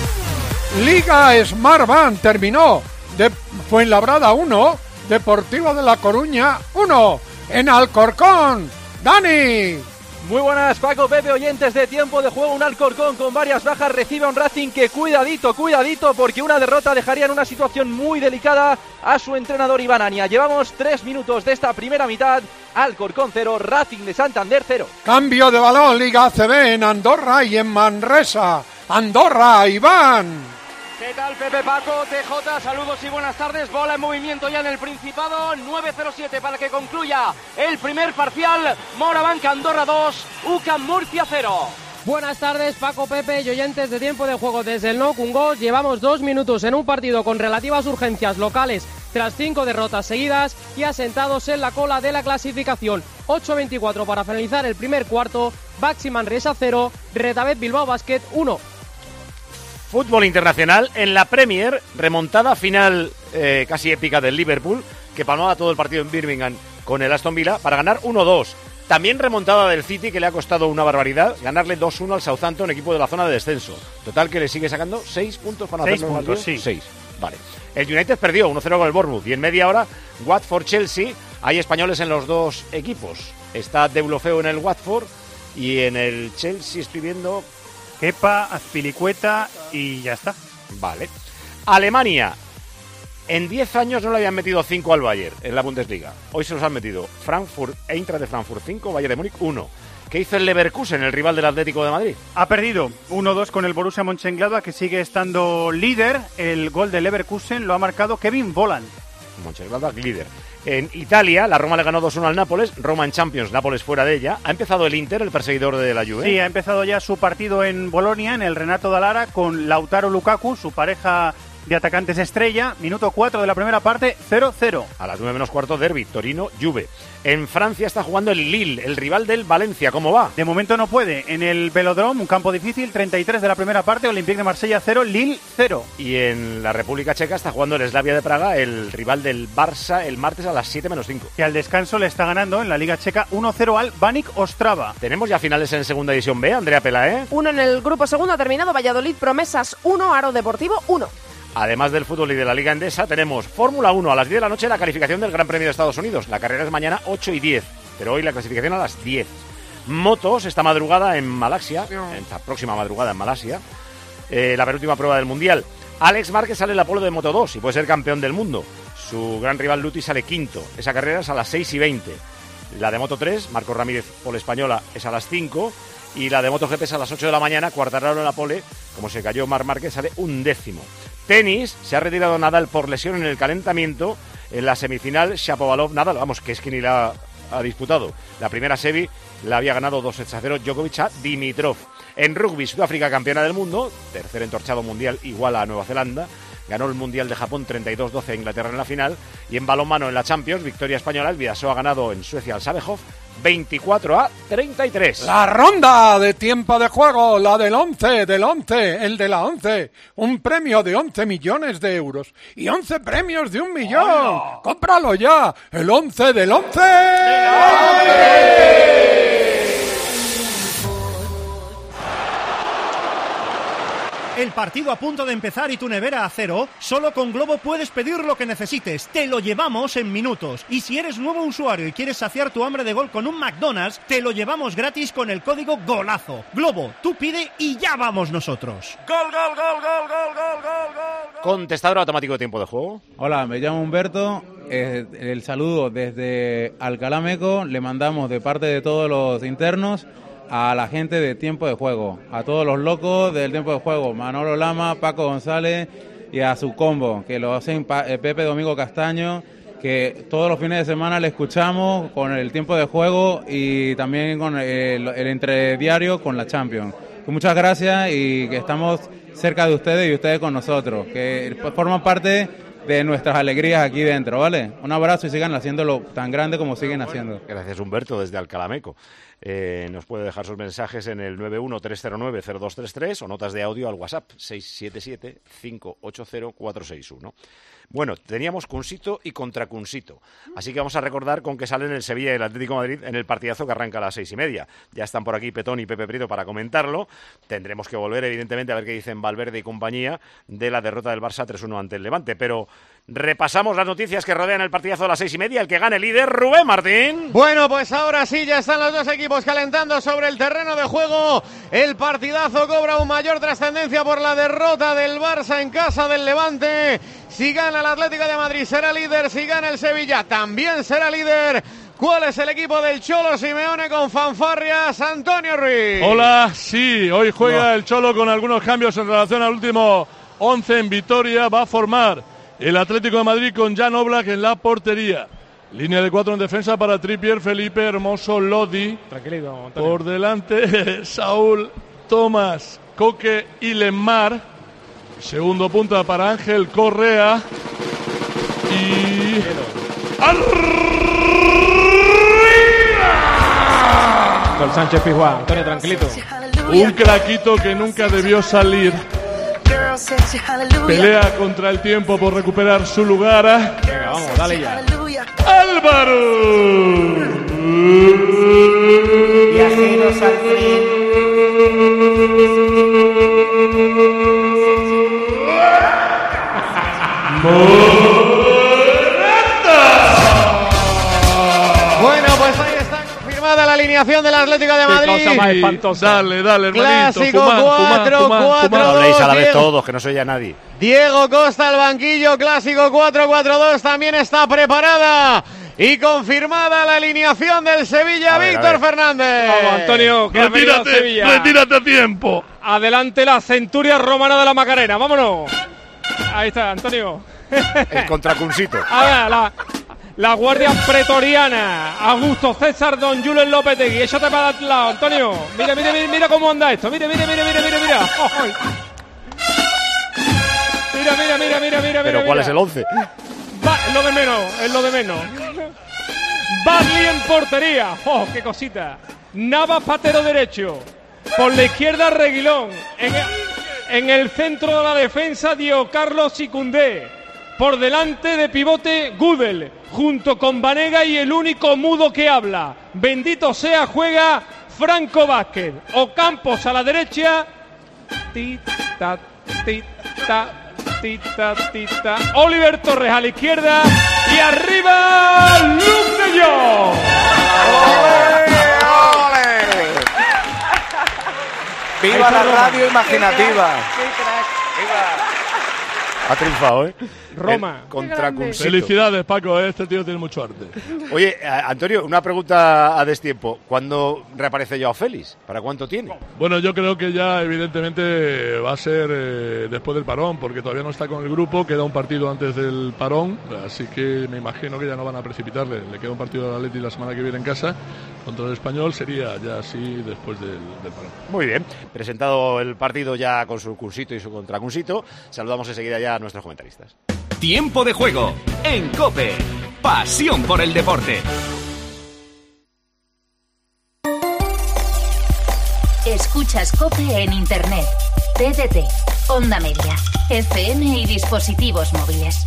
Liga Smartbank terminó. De Fuenlabrada uno, Deportivo de La Coruña uno. En Alcorcón, Dani. Muy buenas, Paco, Pepe, oyentes de Tiempo de Juego. Un Alcorcón con varias bajas recibe a un Racing que cuidadito, cuidadito, porque una derrota dejaría en una situación muy delicada a su entrenador Iván Ania. Llevamos tres minutos de esta primera mitad. Alcorcón cero, Racing de Santander cero. Cambio de balón, Liga A C B en Andorra y en Manresa. Andorra, Iván. ¿Qué tal, Pepe, Paco, T J? Saludos y buenas tardes. Bola en movimiento ya en el Principado. nueve cero siete para que concluya el primer parcial. Morabank Andorra dos, U C A M Murcia cero. Buenas tardes, Paco, Pepe y oyentes de Tiempo de Juego. Desde el No Cungó llevamos dos minutos en un partido con relativas urgencias locales tras cinco derrotas seguidas y asentados en la cola de la clasificación. ocho veinticuatro para finalizar el primer cuarto. Baxi Manresa cero, Retabet Bilbao Basket uno. Fútbol internacional en la Premier, remontada final eh, casi épica del Liverpool, que palmaba todo el partido en Birmingham con el Aston Villa para ganar uno dos. También remontada del City, que le ha costado una barbaridad, ganarle dos uno al Southampton, equipo de la zona de descenso. Total, que le sigue sacando seis puntos para seis hacerlo puntos, más sí. seis. Vale. El United perdió uno cero con el Bournemouth y en media hora Watford-Chelsea. Hay españoles en los dos equipos. Está Deulofeu en el Watford y en el Chelsea estoy viendo... Kepa, Azpilicueta y ya está. Vale. Alemania. En diez años no le habían metido cinco al Bayern en la Bundesliga. Hoy se los han metido Frankfurt, Eintracht de Frankfurt cinco, Bayern de Múnich uno. ¿Qué hizo el Leverkusen, el rival del Atlético de Madrid? Ha perdido uno dos con el Borussia Mönchengladbach, que sigue estando líder. El gol del Leverkusen lo ha marcado Kevin Volland. Mönchengladbach líder. En Italia, la Roma le ganó dos uno al Nápoles. Roma en Champions, Nápoles fuera de ella. Ha empezado el Inter, el perseguidor de la Juve. Sí, ha empezado ya su partido en Bolonia, en el Renato Dallara, con Lautaro Lukaku, su pareja de atacantes estrella. Minuto cuatro de la primera parte, cero cero. A las nueve menos cuarto, derbi, Torino, Juve. En Francia está jugando el Lille, el rival del Valencia. ¿Cómo va? De momento no puede. En el Velodrome, un campo difícil, treinta y tres de la primera parte, Olympique de Marsella cero, Lille cero. Y en la República Checa está jugando el Slavia de Praga, el rival del Barça, el martes a las siete menos cinco. Que al descanso le está ganando en la Liga Checa uno cero al Baník Ostrava. Tenemos ya finales en Segunda División B, Andrea Pelae. Uno en el grupo segundo ha terminado, Valladolid Promesas uno, Aro Deportivo uno. Además del fútbol y de la Liga Endesa, tenemos Fórmula uno a las diez de la noche, la calificación del Gran Premio de Estados Unidos. La carrera es mañana ocho y diez, pero hoy la clasificación a las diez. Motos esta madrugada en Malasia, esta próxima madrugada en Malasia, eh, la penúltima prueba del Mundial. Alex Márquez sale en la pole de Moto dos y puede ser campeón del mundo. Su gran rival Luti sale quinto. Esa carrera es a las seis y veinte. La de Moto tres, Marcos Ramírez, pole española, es a las cinco. Y la de MotoGP es a las ocho de la mañana, Quartararo en la pole. Como se cayó Marc Márquez, sale un décimo. Tenis, se ha retirado Nadal por lesión en el calentamiento. En la semifinal, Shapovalov, Nadal, vamos, que es que ni la ha disputado. La primera serie la había ganado dos sets a cero Djokovic a Dimitrov. En rugby, Sudáfrica campeona del mundo, tercer entorchado mundial igual a Nueva Zelanda. Ganó el Mundial de Japón treinta y dos doce a Inglaterra en la final. Y en balonmano en la Champions, victoria española, el Vidasoa ha ganado en Suecia al Sävehof veinticuatro a treinta y tres. La ronda de tiempo de juego, la del once, del once, el de la once. Un premio de once millones de euros y once premios de un millón. ¡Hola! ¡Cómpralo ya! El once del once. El partido a punto de empezar y tu nevera a cero. Solo con Globo puedes pedir lo que necesites. Te lo llevamos en minutos. Y si eres nuevo usuario y quieres saciar tu hambre de gol con un McDonald's, te lo llevamos gratis con el código GOLAZO. Globo, tú pide y ya vamos nosotros. ¡Gol, gol, gol, gol, gol, gol, gol, gol! Contestador automático de tiempo de juego. Hola, me llamo Humberto. Eh, el saludo desde Alcalá Meco. Le mandamos de parte de todos los internos a la gente de Tiempo de Juego, a todos los locos del Tiempo de Juego, Manolo Lama, Paco González y a su combo, que lo hacen Pepe Domingo Castaño, que todos los fines de semana le escuchamos con el Tiempo de Juego y también con el, el entrediario con la Champions. Muchas gracias y que estamos cerca de ustedes y ustedes con nosotros, que forman parte de nuestras alegrías aquí dentro, ¿vale? Un abrazo y sigan haciéndolo tan grande como siguen haciendo. Gracias, Humberto, desde Alcalá Meco. Eh, nos puede dejar sus mensajes en el nueve uno tres cero nueve cero dos tres tres o notas de audio al WhatsApp seis siete siete cinco ocho cero cuatro seis uno. Bueno, teníamos Cunsito y contra Cunsito, así que vamos a recordar con qué salen el Sevilla y el Atlético de Madrid en el partidazo que arranca a las seis y media. Ya están por aquí Petón y Pepe Prieto para comentarlo. Tendremos que volver, evidentemente, a ver qué dicen Valverde y compañía de la derrota del Barça tres uno ante el Levante, pero repasamos las noticias que rodean el partidazo de las seis y media, el que gane líder, Rubén Martín. Bueno, pues ahora sí, ya están los dos equipos calentando sobre el terreno de juego. El partidazo cobra aún mayor trascendencia por la derrota del Barça en casa del Levante. Si gana el Atlético de Madrid será líder, si gana el Sevilla también será líder. ¿Cuál es el equipo del Cholo Simeone con fanfarrias? Antonio Ruiz. Hola, sí, hoy juega el Cholo con algunos cambios en relación al último once en Vitoria. Va a formar el Atlético de Madrid con Jan Oblak en la portería. Línea de cuatro en defensa para Trippier, Felipe, Hermoso, Lodi. Tranquilito, Antonio. Por delante, Saúl, Tomás, Coque y Lemar. Segundo punta para Ángel Correa. Y... Con Sánchez Pizjuán. Antonio, tranquilito. Un craquito que nunca debió salir. Pelea contra el tiempo por recuperar su lugar. Venga, vamos, dale ya. Álvaro. Viajeros al tren. Bueno, pues ahí está confirmada la alineación del Atlético de Madrid. Qué cosa más espantosa. Dale, dale, hermanito. Clásico fumad, cuatro fumad, cuatro fumad. No habléis a la vez Diego. todos, que no se oye a nadie. Diego Costa al banquillo, clásico cuatro cuatro dos, también está preparada y confirmada la alineación del Sevilla, A ver, Víctor a ver. Fernández. Vamos, Antonio, que ha venido Retírate, Sevilla. retírate a tiempo. Adelante la centuria romana de la Macarena, vámonos. Ahí está, Antonio. El contra Cunsito. A ver, la, la guardia pretoriana. Augusto César Don Julen Lopetegui. Échate para el lado, Antonio. Mira, mira, mira, mira cómo anda esto. Mira, mira, mira, mira, mira, mira. ¡Ay! Mira, mira, mira, mira, mira. Pero mira, ¿cuál mira. es el once? Va, es lo de menos, es lo de menos. Bagley en portería. ¡Oh, qué cosita! Navas, patero derecho. Por la izquierda, Reguilón. En el, en el centro de la defensa, Dio Carlos y Koundé. Por delante de pivote, Gudel. Junto con Banega y el único mudo que habla. Bendito sea, juega Franco Vázquez. Ocampos a la derecha. Tita, tita, tita, tita. Oliver Torres a la izquierda. Y arriba, Luke de Jong. ¡Viva la radio imaginativa! Ha triunfado, ¿eh? Roma. El contra Cunsito. Felicidades, Paco, este tío tiene mucho arte. Oye, a- Antonio, una pregunta a destiempo. ¿Cuándo reaparece Joao Félix? ¿Para cuánto tiene? Bueno, yo creo que ya evidentemente va a ser eh, después del parón, porque todavía no está con el grupo, queda un partido antes del parón, así que me imagino que ya no van a precipitarle. Le queda un partido al Atleti la semana que viene en casa contra el Español, sería ya así después del, del parón. Muy bien. Presentado el partido ya con su Cunsito y su contra Cunsito, saludamos enseguida ya a nuestros comentaristas. Tiempo de juego en COPE. Pasión por el deporte. Escuchas COPE en Internet, T D T, Onda Media, F M y dispositivos móviles.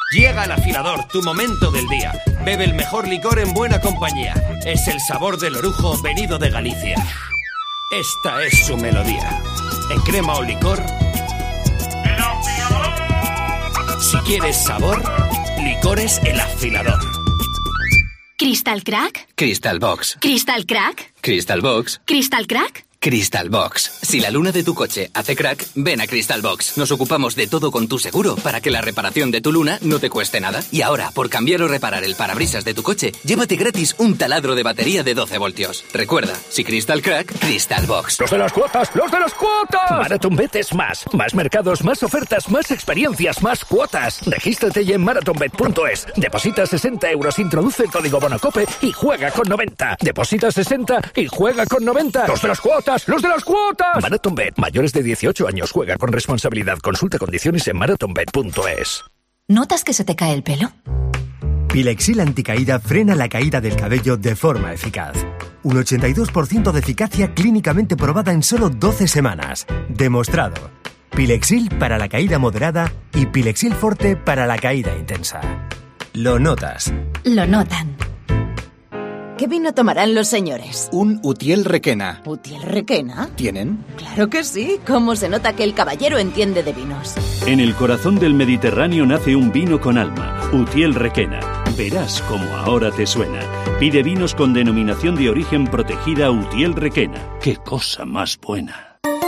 Llega el afilador, tu momento del día. Bebe el mejor licor en buena compañía. Es el sabor del orujo venido de Galicia. Esta es su melodía. En crema o licor. ¡El afilador! Si quieres sabor, licores El Afilador. ¿Crystal Crack? Crystal Box. ¿Crystal Crack? Crystal Box. ¿Crystal Crack? Crystal Box. Si la luna de tu coche hace crack, ven a Crystal Box. Nos ocupamos de todo con tu seguro para que la reparación de tu luna no te cueste nada. Y ahora, por cambiar o reparar el parabrisas de tu coche, llévate gratis un taladro de batería de doce voltios. Recuerda, si Crystal Crack, Crystal Box. ¡Los de las cuotas! ¡Los de las cuotas! MarathonBet es más. Más mercados, más ofertas, más experiencias, más cuotas. Regístrate ya en marathonbet punto es. Deposita sesenta euros, introduce el código BONOCOPE y juega con noventa. Deposita sesenta y juega con noventa. ¡Los de las cuotas! ¡Los de las cuotas! MarathonBet. Mayores de dieciocho años. Juega con responsabilidad. Consulta condiciones en marathonbet punto es. ¿Notas que se te cae el pelo? Pilexil Anticaída frena la caída del cabello de forma eficaz. Un ochenta y dos por ciento de eficacia clínicamente probada en solo doce semanas. Demostrado. Pilexil para la caída moderada y Pilexil Forte para la caída intensa. Lo notas. Lo notan. ¿Qué vino tomarán los señores? Un Utiel Requena. ¿Utiel Requena? ¿Tienen? Claro que sí. ¿Cómo se nota que el caballero entiende de vinos? En el corazón del Mediterráneo nace un vino con alma, Utiel Requena. Verás cómo ahora te suena. Pide vinos con denominación de origen protegida Utiel Requena. ¡Qué cosa más buena!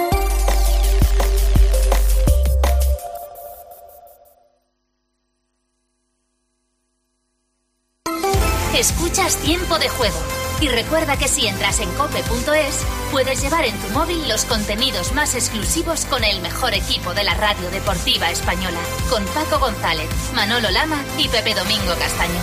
Escuchas Tiempo de Juego. Y recuerda que si entras en cope punto es, puedes llevar en tu móvil los contenidos más exclusivos con el mejor equipo de la radio deportiva española. Con Paco González, Manolo Lama y Pepe Domingo Castaño.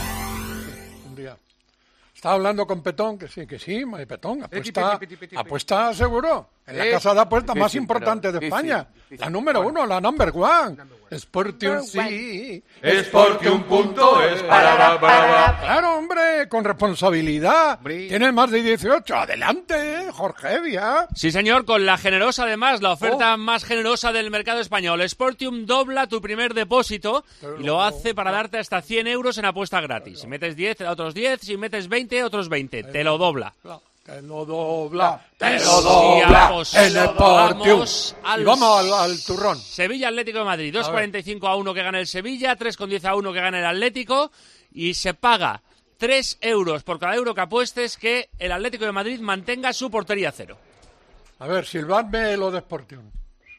Estaba hablando con Petón, que sí, que sí, Petón, apuesta, apuesta seguro. En la casa de apuestas más importante de España. La número uno, la number one. Sportium sí. Sportium punto es. Para, para, para. Claro, hombre, con responsabilidad. Tiene más de dieciocho. Adelante, Jorge Evia. Sí, señor, con la generosa, además, la oferta oh. más generosa del mercado español. Sportium dobla tu primer depósito y lo hace para darte hasta cien euros en apuesta gratis. Si metes diez, otros diez. Si metes veinte, otros veinte. Te lo dobla. Te lo dobla, te lo dobla, el Sportium. Y vamos al, al turrón. Sevilla Atlético de Madrid, dos cuarenta y cinco a uno que gana el Sevilla, tres con diez a uno que gana el Atlético, y se paga tres euros por cada euro que apuestes que el Atlético de Madrid mantenga su portería cero. A ver, silbadme lo de Sportium.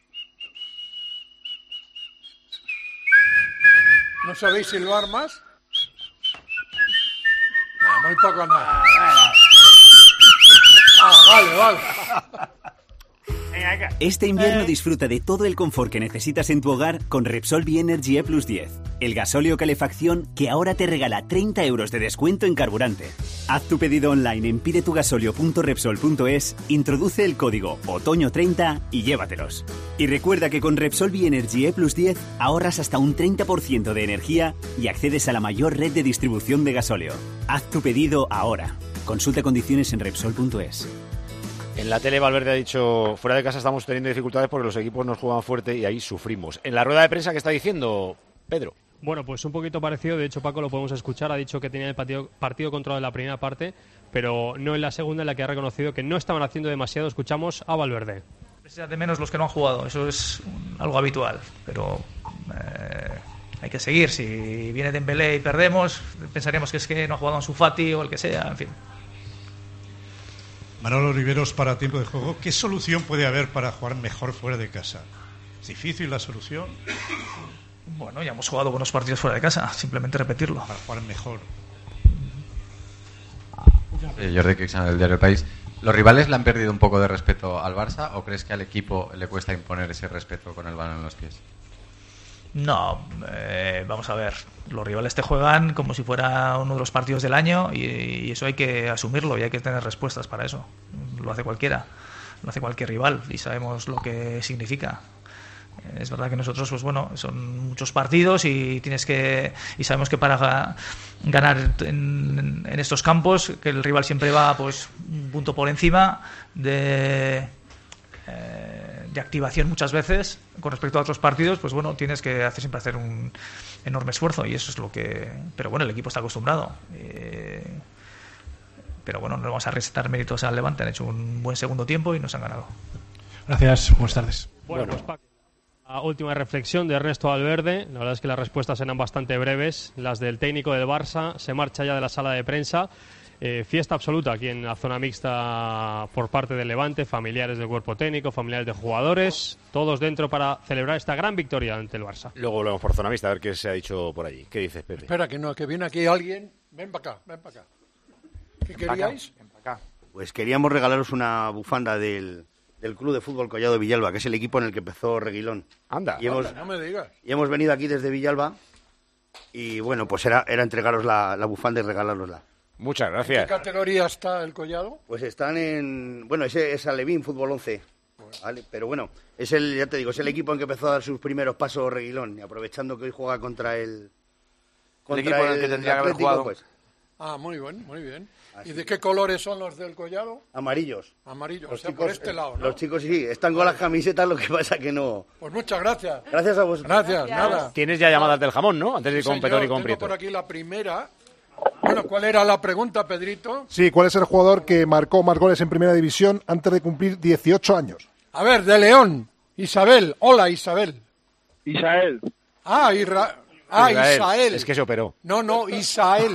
¿No sabéis silbar más? No, muy poco nada. Ah, vale, vale. Este invierno disfruta de todo el confort que necesitas en tu hogar con Repsol Bienergy E plus diez, el gasóleo calefacción que ahora te regala treinta euros de descuento en carburante. Haz tu pedido online en pidetugasolio punto repsol punto es, introduce el código otoño treinta y llévatelos. Y recuerda que con Repsol Bienergy E plus diez ahorras hasta un treinta por ciento de energía y accedes a la mayor red de distribución de gasóleo. Haz tu pedido ahora. Consulta condiciones en repsol punto es. En la tele Valverde ha dicho, fuera de casa estamos teniendo dificultades porque los equipos nos juegan fuerte y ahí sufrimos. En la rueda de prensa, ¿qué está diciendo Pedro? Bueno, pues un poquito parecido, de hecho Paco lo podemos escuchar, ha dicho que tenía el partido, partido controlado en la primera parte, pero no en la segunda, en la que ha reconocido que no estaban haciendo demasiado. Escuchamos a Valverde. De menos los que no han jugado, eso es algo habitual, pero eh, hay que seguir. Si viene Dembélé y perdemos, pensaríamos que es que no ha jugado Ansu Fati o el que sea, en fin. Manolo Riveros para Tiempo de Juego. ¿Qué solución puede haber para jugar mejor fuera de casa? ¿Es difícil la solución? Bueno, ya hemos jugado buenos partidos fuera de casa, simplemente repetirlo. Para jugar mejor. Eh, Jordi Quixano del diario El País. ¿Los rivales le han perdido un poco de respeto al Barça o crees que al equipo le cuesta imponer ese respeto con el balón en los pies? No, eh, vamos a ver, los rivales te juegan como si fuera uno de los partidos del año y, y eso hay que asumirlo y hay que tener respuestas para eso. Lo hace cualquiera, lo hace cualquier rival y sabemos lo que significa. Es verdad que nosotros, pues bueno, son muchos partidos y tienes que y sabemos que para ganar en, en estos campos que el rival siempre va pues un punto por encima de, eh, de activación muchas veces con respecto a otros partidos, pues bueno, tienes que hacer siempre hacer un enorme esfuerzo y eso es lo que... Pero bueno, el equipo está acostumbrado. Eh, pero bueno, no vamos a recetar méritos al Levante, han hecho un buen segundo tiempo y nos han ganado. Gracias, buenas tardes. Bueno, pues Paco, la última reflexión de Ernesto Valverde. La verdad es que las respuestas eran bastante breves. Las del técnico del Barça, se marcha ya de la sala de prensa. Eh, fiesta absoluta aquí en la zona mixta por parte del Levante, familiares del cuerpo técnico, familiares de jugadores, todos dentro para celebrar esta gran victoria ante el Barça. Luego volvemos por zona mixta a ver qué se ha dicho por allí. ¿Qué dices, Pepe? Espera, que no, que viene aquí alguien. Ven para acá, ven para acá. ¿Qué queríais? Ven para acá. Pues queríamos regalaros una bufanda del, del Club de Fútbol Collado de Villalba, que es el equipo en el que empezó Reguilón. Anda, y hemos, anda, no me digas. Y hemos venido aquí desde Villalba y bueno, pues era, era entregaros la, la bufanda y regalárosla. Muchas gracias. ¿En qué categoría está el Collado? Pues están en... Bueno, ese es Alevín, Fútbol once. ¿Vale? Pero bueno, es el, ya te digo, es el equipo en que empezó a dar sus primeros pasos Reguilón. Y aprovechando que hoy juega contra el... Contra el equipo en el que tendría que haber jugado. Pues. Ah, muy bien, muy bien. Así. ¿Y de qué colores son los del Collado? Amarillos. Amarillos, los o sea, chicos, por este lado, ¿no? Los chicos sí, están con las camisetas, lo que pasa que no... Pues muchas gracias. Gracias a vosotros. Gracias, gracias. nada. Tienes ya llamadas del jamón, ¿no? Antes de ir Sí, con Petón y con tengo Prieto. por aquí la primera... Bueno, ¿cuál era la pregunta, Pedrito? Sí, ¿cuál es el jugador que marcó más goles en Primera División antes de cumplir dieciocho años? A ver, de León. Isabel. Hola, Isabel. Isael. Ah, Isra... ah Israel. Isael. Es que se operó. No, no, Isael.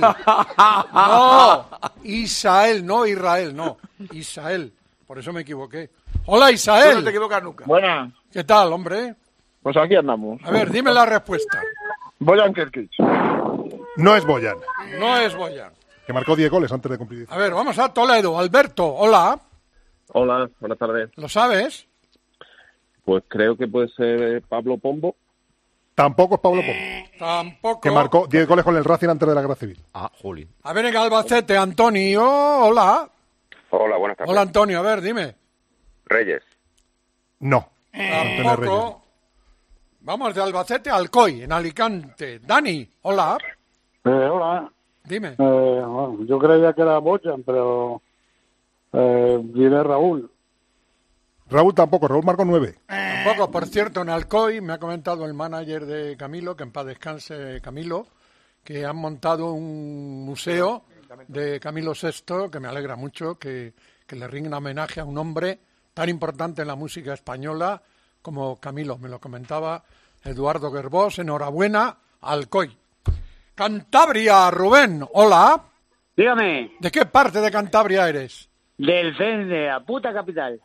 No, Isael, no Israel, no. Isael. Por eso me equivoqué. Hola, Isael. Tú no te equivocas nunca. Buenas. ¿Qué tal, hombre? Pues aquí andamos. A ver, dime la respuesta. Boyan Kerkic. No es Boyan, No es Boyan. que marcó diez goles antes de cumplir dieciocho. A ver, vamos a Toledo. Alberto, hola. Hola, buenas tardes. ¿Lo sabes? Pues creo que puede ser Pablo Pombo. Tampoco es Pablo Pombo, Tampoco. que marcó diez goles con el Racing antes de la Guerra Civil. Ah, Juli. A ver, en Albacete, Antonio, hola. Hola, buenas tardes. Hola, Antonio, a ver, dime. Reyes. No. Antonio Reyes. Tampoco. Vamos de Albacete a Alcoy, en Alicante. Dani, hola. Eh, hola. Dime. Eh, bueno, yo creía que era Boyan, pero eh, diré Raúl. Raúl tampoco, Raúl marcó nueve. Tampoco, por cierto, en Alcoy me ha comentado el manager de Camilo, que en paz descanse Camilo, que han montado un museo de Camilo sexto, que me alegra mucho, que, que le rinda homenaje a un hombre tan importante en la música española como Camilo. Me lo comentaba Eduardo Gerbós. Enhorabuena, Alcoy. Cantabria, Rubén, hola. Dígame. ¿De qué parte de Cantabria eres? Del C N D, la puta capital.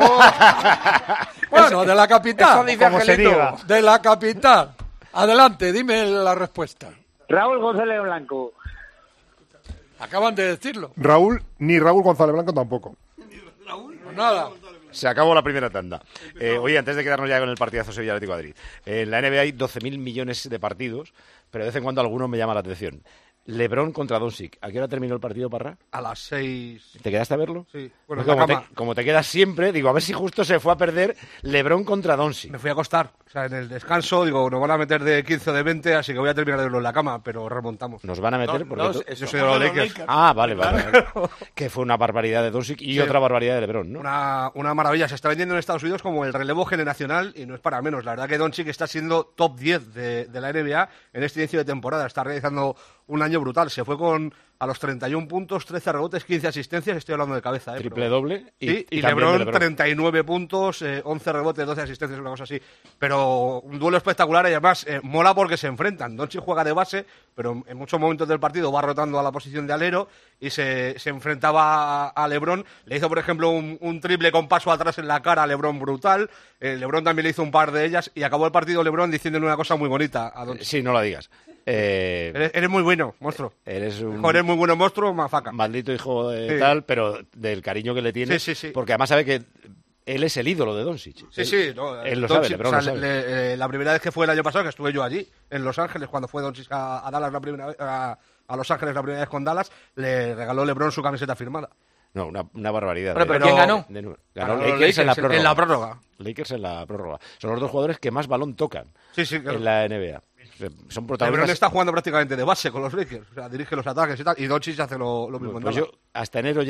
Bueno, de la capital. Eso dice como se Angelito. diga. De la capital. Adelante, dime la respuesta. Raúl González Blanco. Acaban de decirlo. Raúl, ni Raúl González Blanco tampoco. Pues nada. Se acabó la primera tanda. Eh, oye, antes de quedarnos ya con el partidazo Sevilla Atlético de Madrid. En la N B A hay doce mil millones de partidos, pero de vez en cuando alguno me llama la atención. LeBron contra Doncic. ¿A qué hora terminó el partido, Parra? A las seis. ¿Te quedaste a verlo? Sí. Bueno, como, en la te, cama. como te quedas siempre, digo, a ver si justo se fue a perder LeBron contra Doncic. Me fui a acostar. O sea, en el descanso, digo, nos van a meter de quince o de veinte, así que voy a terminar de verlo en la cama, pero remontamos. Nos van a meter No, porque... no, tú- yo soy de los Lakers. Ah, vale, vale. vale. Que fue una barbaridad de Doncic y Sí. otra barbaridad de LeBron, ¿no? Una, una maravilla. Se está vendiendo en Estados Unidos como el relevo generacional y no es para menos. La verdad que Doncic está siendo top diez de, de la N B A en este inicio de temporada. Está realizando un año brutal. Se fue con a los treinta y un puntos, trece rebotes, quince asistencias. Estoy hablando de cabeza, ¿eh? Triple Pero- doble y- Sí, y y, también de LeBron, LeBron. treinta y nueve puntos, eh, once rebotes, doce asistencias, una cosa así. Pero un duelo espectacular y además eh, mola porque se enfrentan. Doncic juega de base, pero en muchos momentos del partido va rotando a la posición de alero y se, se enfrentaba a, a LeBron. Le hizo, por ejemplo, un, un triple con paso atrás en la cara a LeBron brutal. Eh, LeBron también le hizo un par de ellas y acabó el partido LeBron diciéndole una cosa muy bonita a Doncic. Sí, no la digas. Eh, Eres, eres muy bueno, monstruo. Eres un... Joder, eres muy bueno, monstruo, mafaca. Maldito hijo de Sí. tal, pero del cariño que le tiene. Sí, sí, sí. Porque además sabe que él es el ídolo de Doncic. Sí, Él- sí, no, él lo Doncic, sabe, LeBron o sea, lo sabe. le- eh, la primera vez que fue el año pasado, que estuve yo allí, en Los Ángeles, cuando fue Doncic a, a Dallas la primera vez, a, a Los Ángeles la primera vez con Dallas, le regaló LeBron su camiseta firmada. No, una, una barbaridad. Bueno, de- pero ¿quién ganó? de nuevo. Ganó Ganó los Lakers, en la Lakers, prórroga. en la prórroga. Lakers en la prórroga. Son los dos jugadores que más balón tocan Sí, sí, claro. en la N B A. Son LeBron protagonistas. está jugando prácticamente de base con los Lakers, o sea, dirige los ataques y tal, y Doncic hace lo, lo mismo. en Pues Dallas. yo hasta enero ya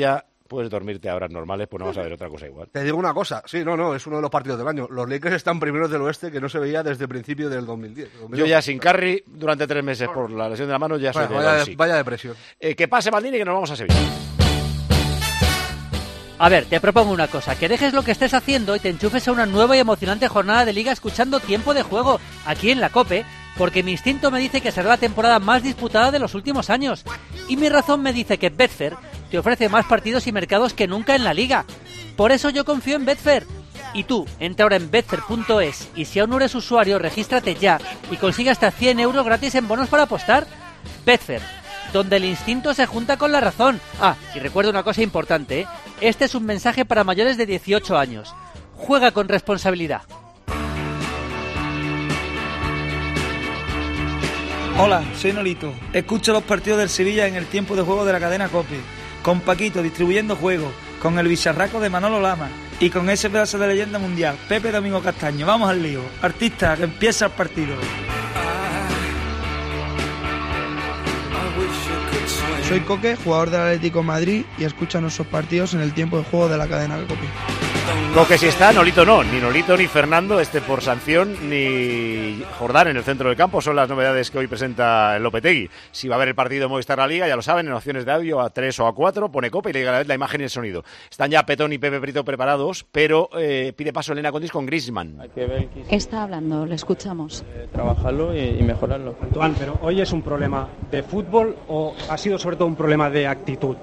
puedes dormirte a horas normales, pues no vas a ver otra cosa igual. Te digo una cosa, sí, no, no, es uno de los partidos del año. Los Lakers están primeros del oeste, que no se veía desde el principio del dos mil diez. Yo ya sin Curry, durante tres meses por la lesión de la mano, ya soy bueno, de vaya, sí. vaya depresión. Eh, que pase Maldini, que nos vamos a Sevilla. A ver, te propongo una cosa, que dejes lo que estés haciendo y te enchufes a una nueva y emocionante jornada de Liga escuchando Tiempo de Juego, aquí en la COPE, porque mi instinto me dice que será la temporada más disputada de los últimos años. Y mi razón me dice que Betfair te ofrece más partidos y mercados que nunca en la Liga. Por eso yo confío en Betfair. Y tú, entra ahora en betfair punto es y si aún no eres usuario, regístrate ya y consigue hasta cien euros gratis en bonos para apostar. Betfair, donde el instinto se junta con la razón. Ah, y recuerda una cosa importante, ¿eh? Este es un mensaje para mayores de dieciocho años. Juega con responsabilidad. Hola, soy Nolito. Escucho los partidos del Sevilla en el Tiempo de Juego de la cadena COPE. Con Paquito distribuyendo juegos, con el bicharraco de Manolo Lama y con ese pedazo de leyenda mundial, Pepe Domingo Castaño. Vamos al lío. Artista, que empieza el partido. Soy Coque, jugador del Atlético de Madrid, y escucho nuestros partidos en el Tiempo de Juego de la cadena COPE. Coque si está, Nolito no. Ni Nolito ni Fernando, este por sanción, ni Jordán en el centro del campo. Son las novedades que hoy presenta el Lopetegui. Si va a haber el partido de Movistar La Liga, ya lo saben, en opciones de audio a tres o a cuatro, pone Cope y le llega a la vez la imagen y el sonido. Están ya Petón y Pepe Brito preparados, pero eh, pide paso Elena Condis con Griezmann. Hay que ver quién... Está hablando, le escuchamos. Eh, trabajarlo y, y mejorarlo. Antoine, pero ¿hoy es un problema de fútbol o ha sido sobre todo un problema de actitud?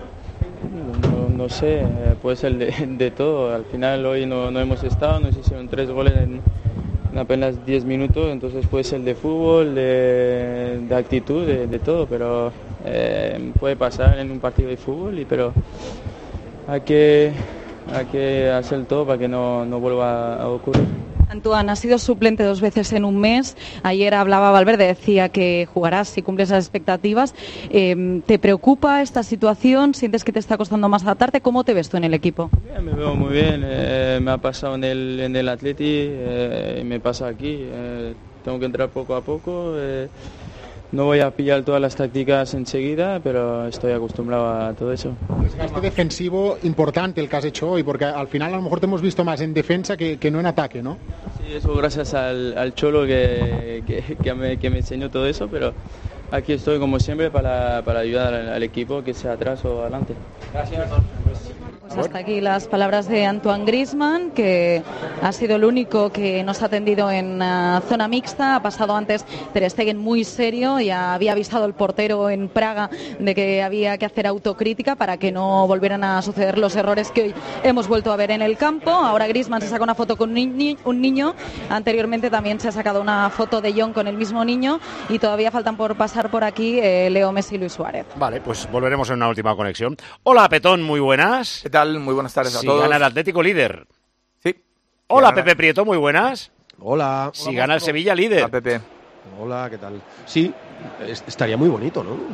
No, no sé, puede ser de, de todo. Al final hoy no, no hemos estado, nos hicieron tres goles en, en apenas diez minutos, entonces puede ser de fútbol, de, de actitud, de, de todo, pero eh, puede pasar en un partido de fútbol, y, pero hay que, hay que hacer todo para que no, no vuelva a ocurrir. Antoine, has sido suplente dos veces en un mes. Ayer hablaba Valverde, decía que jugarás si cumples las expectativas. Eh, ¿Te preocupa esta situación? ¿Sientes que te está costando más adaptarte? ¿Cómo te ves tú en el equipo? Bien, me veo muy bien. Eh, me ha pasado en el, en el Atleti eh, y me pasa aquí. Eh, tengo que entrar poco a poco. Eh, No voy a pillar todas las tácticas enseguida, pero estoy acostumbrado a todo eso. Desgaste defensivo importante el que has hecho hoy, porque al final a lo mejor te hemos visto más en defensa que, que no en ataque, ¿no? Sí, eso gracias al, al Cholo que, que, que, me, que me enseñó todo eso, pero aquí estoy como siempre para, para ayudar al, al equipo, que sea atrás o adelante. Gracias. Pues hasta aquí las palabras de Antoine Griezmann, que ha sido el único que nos ha atendido en uh, zona mixta. Ha pasado antes Ter Stegen muy serio, ya había avisado el portero en Praga de que había que hacer autocrítica para que no volvieran a suceder los errores que hoy hemos vuelto a ver en el campo. Ahora Griezmann se saca una foto con un, ni- un niño, anteriormente también se ha sacado una foto de John con el mismo niño, y todavía faltan por pasar por aquí eh, Leo Messi y Luis Suárez. Vale, pues volveremos en una última conexión. Hola, Petón, muy buenas. ¿Qué tal? Muy buenas tardes a si todos. Si gana el Atlético, líder. Sí. Hola, gana... Pepe Prieto, muy buenas. Hola. Si Hola, gana el Sevilla, líder. Hola, Pepe. Hola, ¿qué tal? Sí, es- estaría muy bonito, ¿no?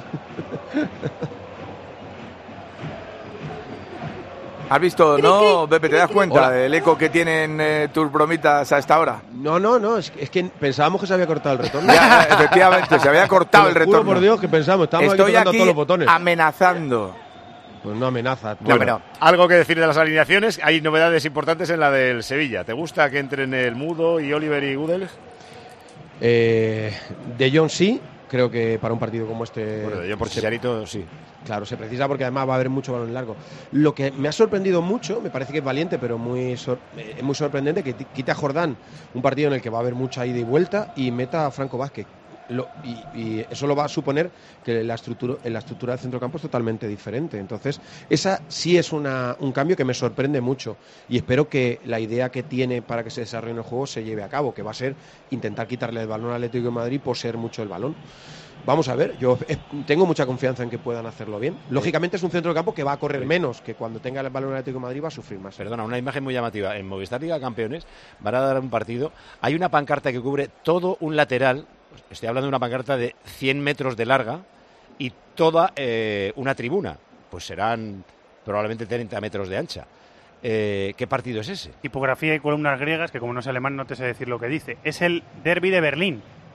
¿Has visto, no, Pepe? ¿Te das cuenta Hola. del eco que tienen eh, tus bromitas a esta hora? No, no, no, es que, es que pensábamos que se había cortado el retorno. Ya, efectivamente, se había cortado el Te lo juro retorno. por Dios que pensamos, estábamos Estoy aquí tocando aquí todos los botones. amenazando. Pues no amenaza. Tú. Bueno, bueno, algo que decir de las alineaciones. Hay novedades importantes en la del Sevilla. ¿Te gusta que entren el Mudo y Oliver y Gudel? Eh, de Jong sí, creo que para un partido como este... Bueno, de Jong por Chicharito sí. Claro, se precisa porque además va a haber mucho balón largo. Lo que me ha sorprendido mucho, me parece que es valiente, pero muy sor- eh, muy sorprendente, que t- quite a Jordán un partido en el que va a haber mucha ida y vuelta y meta a Franco Vázquez. Lo, y, y eso lo va a suponer que la estructura, la estructura del centrocampo es totalmente diferente. Entonces, esa sí es una, un cambio que me sorprende mucho y espero que la idea que tiene para que se desarrolle en el juego se lleve a cabo, que va a ser intentar quitarle el balón al Atlético de Madrid por ser mucho el balón. Vamos a ver, yo eh, tengo mucha confianza en que puedan hacerlo bien. Lógicamente es un centrocampo que va a correr menos, que cuando tenga el balón al Atlético de Madrid va a sufrir más. Perdona, una imagen muy llamativa. En Movistar Liga Campeones van a dar un partido. Hay una pancarta que cubre todo un lateral. Estoy hablando de una pancarta de cien metros de larga y toda eh, una tribuna. Pues serán probablemente treinta metros de ancha. Eh, ¿Qué partido es ese? Tipografía y columnas griegas, que como no es alemán no te sé decir lo que dice. Es el Derby de Berlín.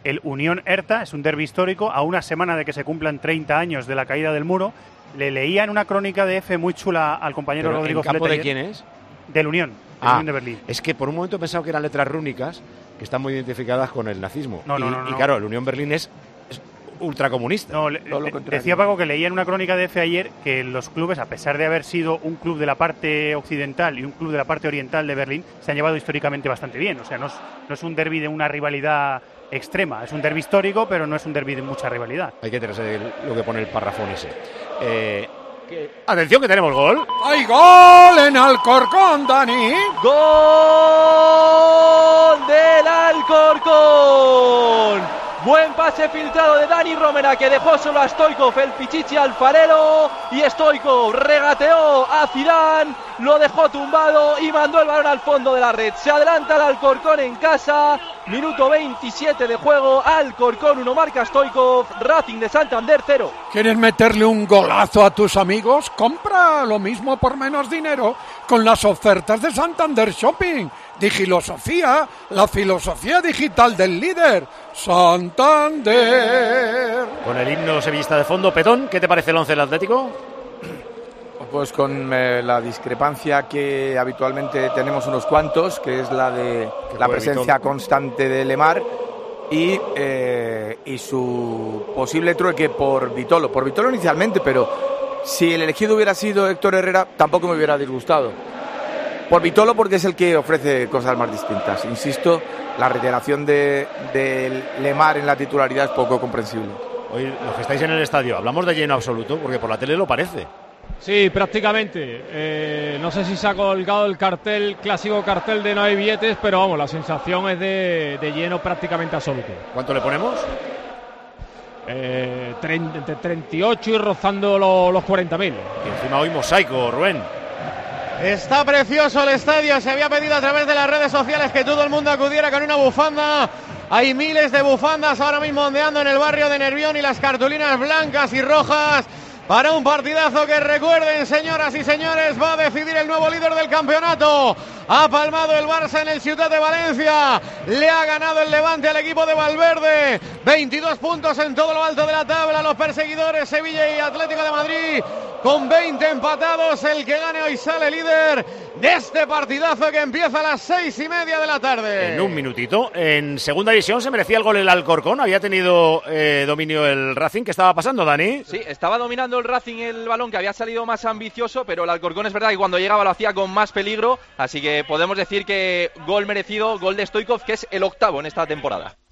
el Unión Herta, es un derbi histórico, a una semana de que se cumplan treinta años de la caída del muro. Le leía en una crónica de F muy chula al compañero ¿Pero Rodrigo en campo Flete de quién es? Del Unión, del Ah, Unión de Berlín. es que por un momento he pensado que eran letras rúnicas que están muy identificadas con el nazismo. No, no, y, no, no. y claro, el Unión Berlín es, es ultracomunista. No, le, le, decía Paco que leía en una crónica de F ayer que los clubes, a pesar de haber sido un club de la parte occidental y un club de la parte oriental de Berlín, se han llevado históricamente bastante bien. O sea, no es, no es un derbi de una rivalidad extrema. Es un derbi histórico, pero no es un derbi de mucha rivalidad. Hay que tenerse lo que pone el parrafón ese. Eh, que... Atención, que tenemos gol. ¡Hay gol en Alcorcón, Dani! ¡Gol del Alcorcón! Buen pase filtrado de Dani Romera, que dejó solo a Stoichkov, el pichichi alfarero, y Stoichkov regateó a Zidane, lo dejó tumbado y mandó el balón al fondo de la red. Se adelanta el Alcorcón en casa, minuto veintisiete de juego, Alcorcón uno, marca Stoichkov, Racing de Santander cero. ¿Quieres meterle un golazo a tus amigos? Compra lo mismo por menos dinero con las ofertas de Santander Shopping. Digilosofía, la filosofía digital del líder, Santander. Con el himno sevillista de fondo, Petón, ¿qué te parece el once del Atlético? Pues con eh, la discrepancia que habitualmente tenemos unos cuantos, que es la de la presencia constante de Lemar y, eh, y su posible trueque por Vitolo. Por Vitolo inicialmente, pero si el elegido hubiera sido Héctor Herrera, tampoco me hubiera disgustado. Por Vitolo, porque es el que ofrece cosas más distintas. Insisto, la reiteración de, de Lemar en la titularidad es poco comprensible. Hoy, los que estáis en el estadio, hablamos de lleno absoluto, porque por la tele lo parece. Sí, prácticamente. Eh, no sé si se ha colgado el cartel, clásico cartel de no hay billetes, pero vamos, la sensación es de, de lleno prácticamente absoluto. ¿Cuánto le ponemos? Eh, treinta, entre treinta y ocho y rozando lo, los cuarenta mil. Y encima hoy mosaico, Rubén. Está precioso el estadio, se había pedido a través de las redes sociales que todo el mundo acudiera con una bufanda. Hay miles de bufandas ahora mismo ondeando en el barrio de Nervión y las cartulinas blancas y rojas para un partidazo que, recuerden, señoras y señores, va a decidir el nuevo líder del campeonato. Ha palmado el Barça en el Ciutat de Valencia, le ha ganado el Levante al equipo de Valverde, veintidós puntos en todo lo alto de la tabla. Los perseguidores Sevilla y Atlético de Madrid con veinte empatados. El que gane hoy sale líder de este partidazo que empieza a las seis y media de la tarde. En un minutito. En segunda división se merecía el gol el Alcorcón. Había tenido eh, dominio el Racing. ¿Qué estaba pasando, Dani? Sí, estaba dominando el Racing el balón, que había salido más ambicioso, pero el Alcorcón es verdad que cuando llegaba lo hacía con más peligro. Así que podemos decir que gol merecido, gol de Stoichkov, que es el octavo en esta temporada.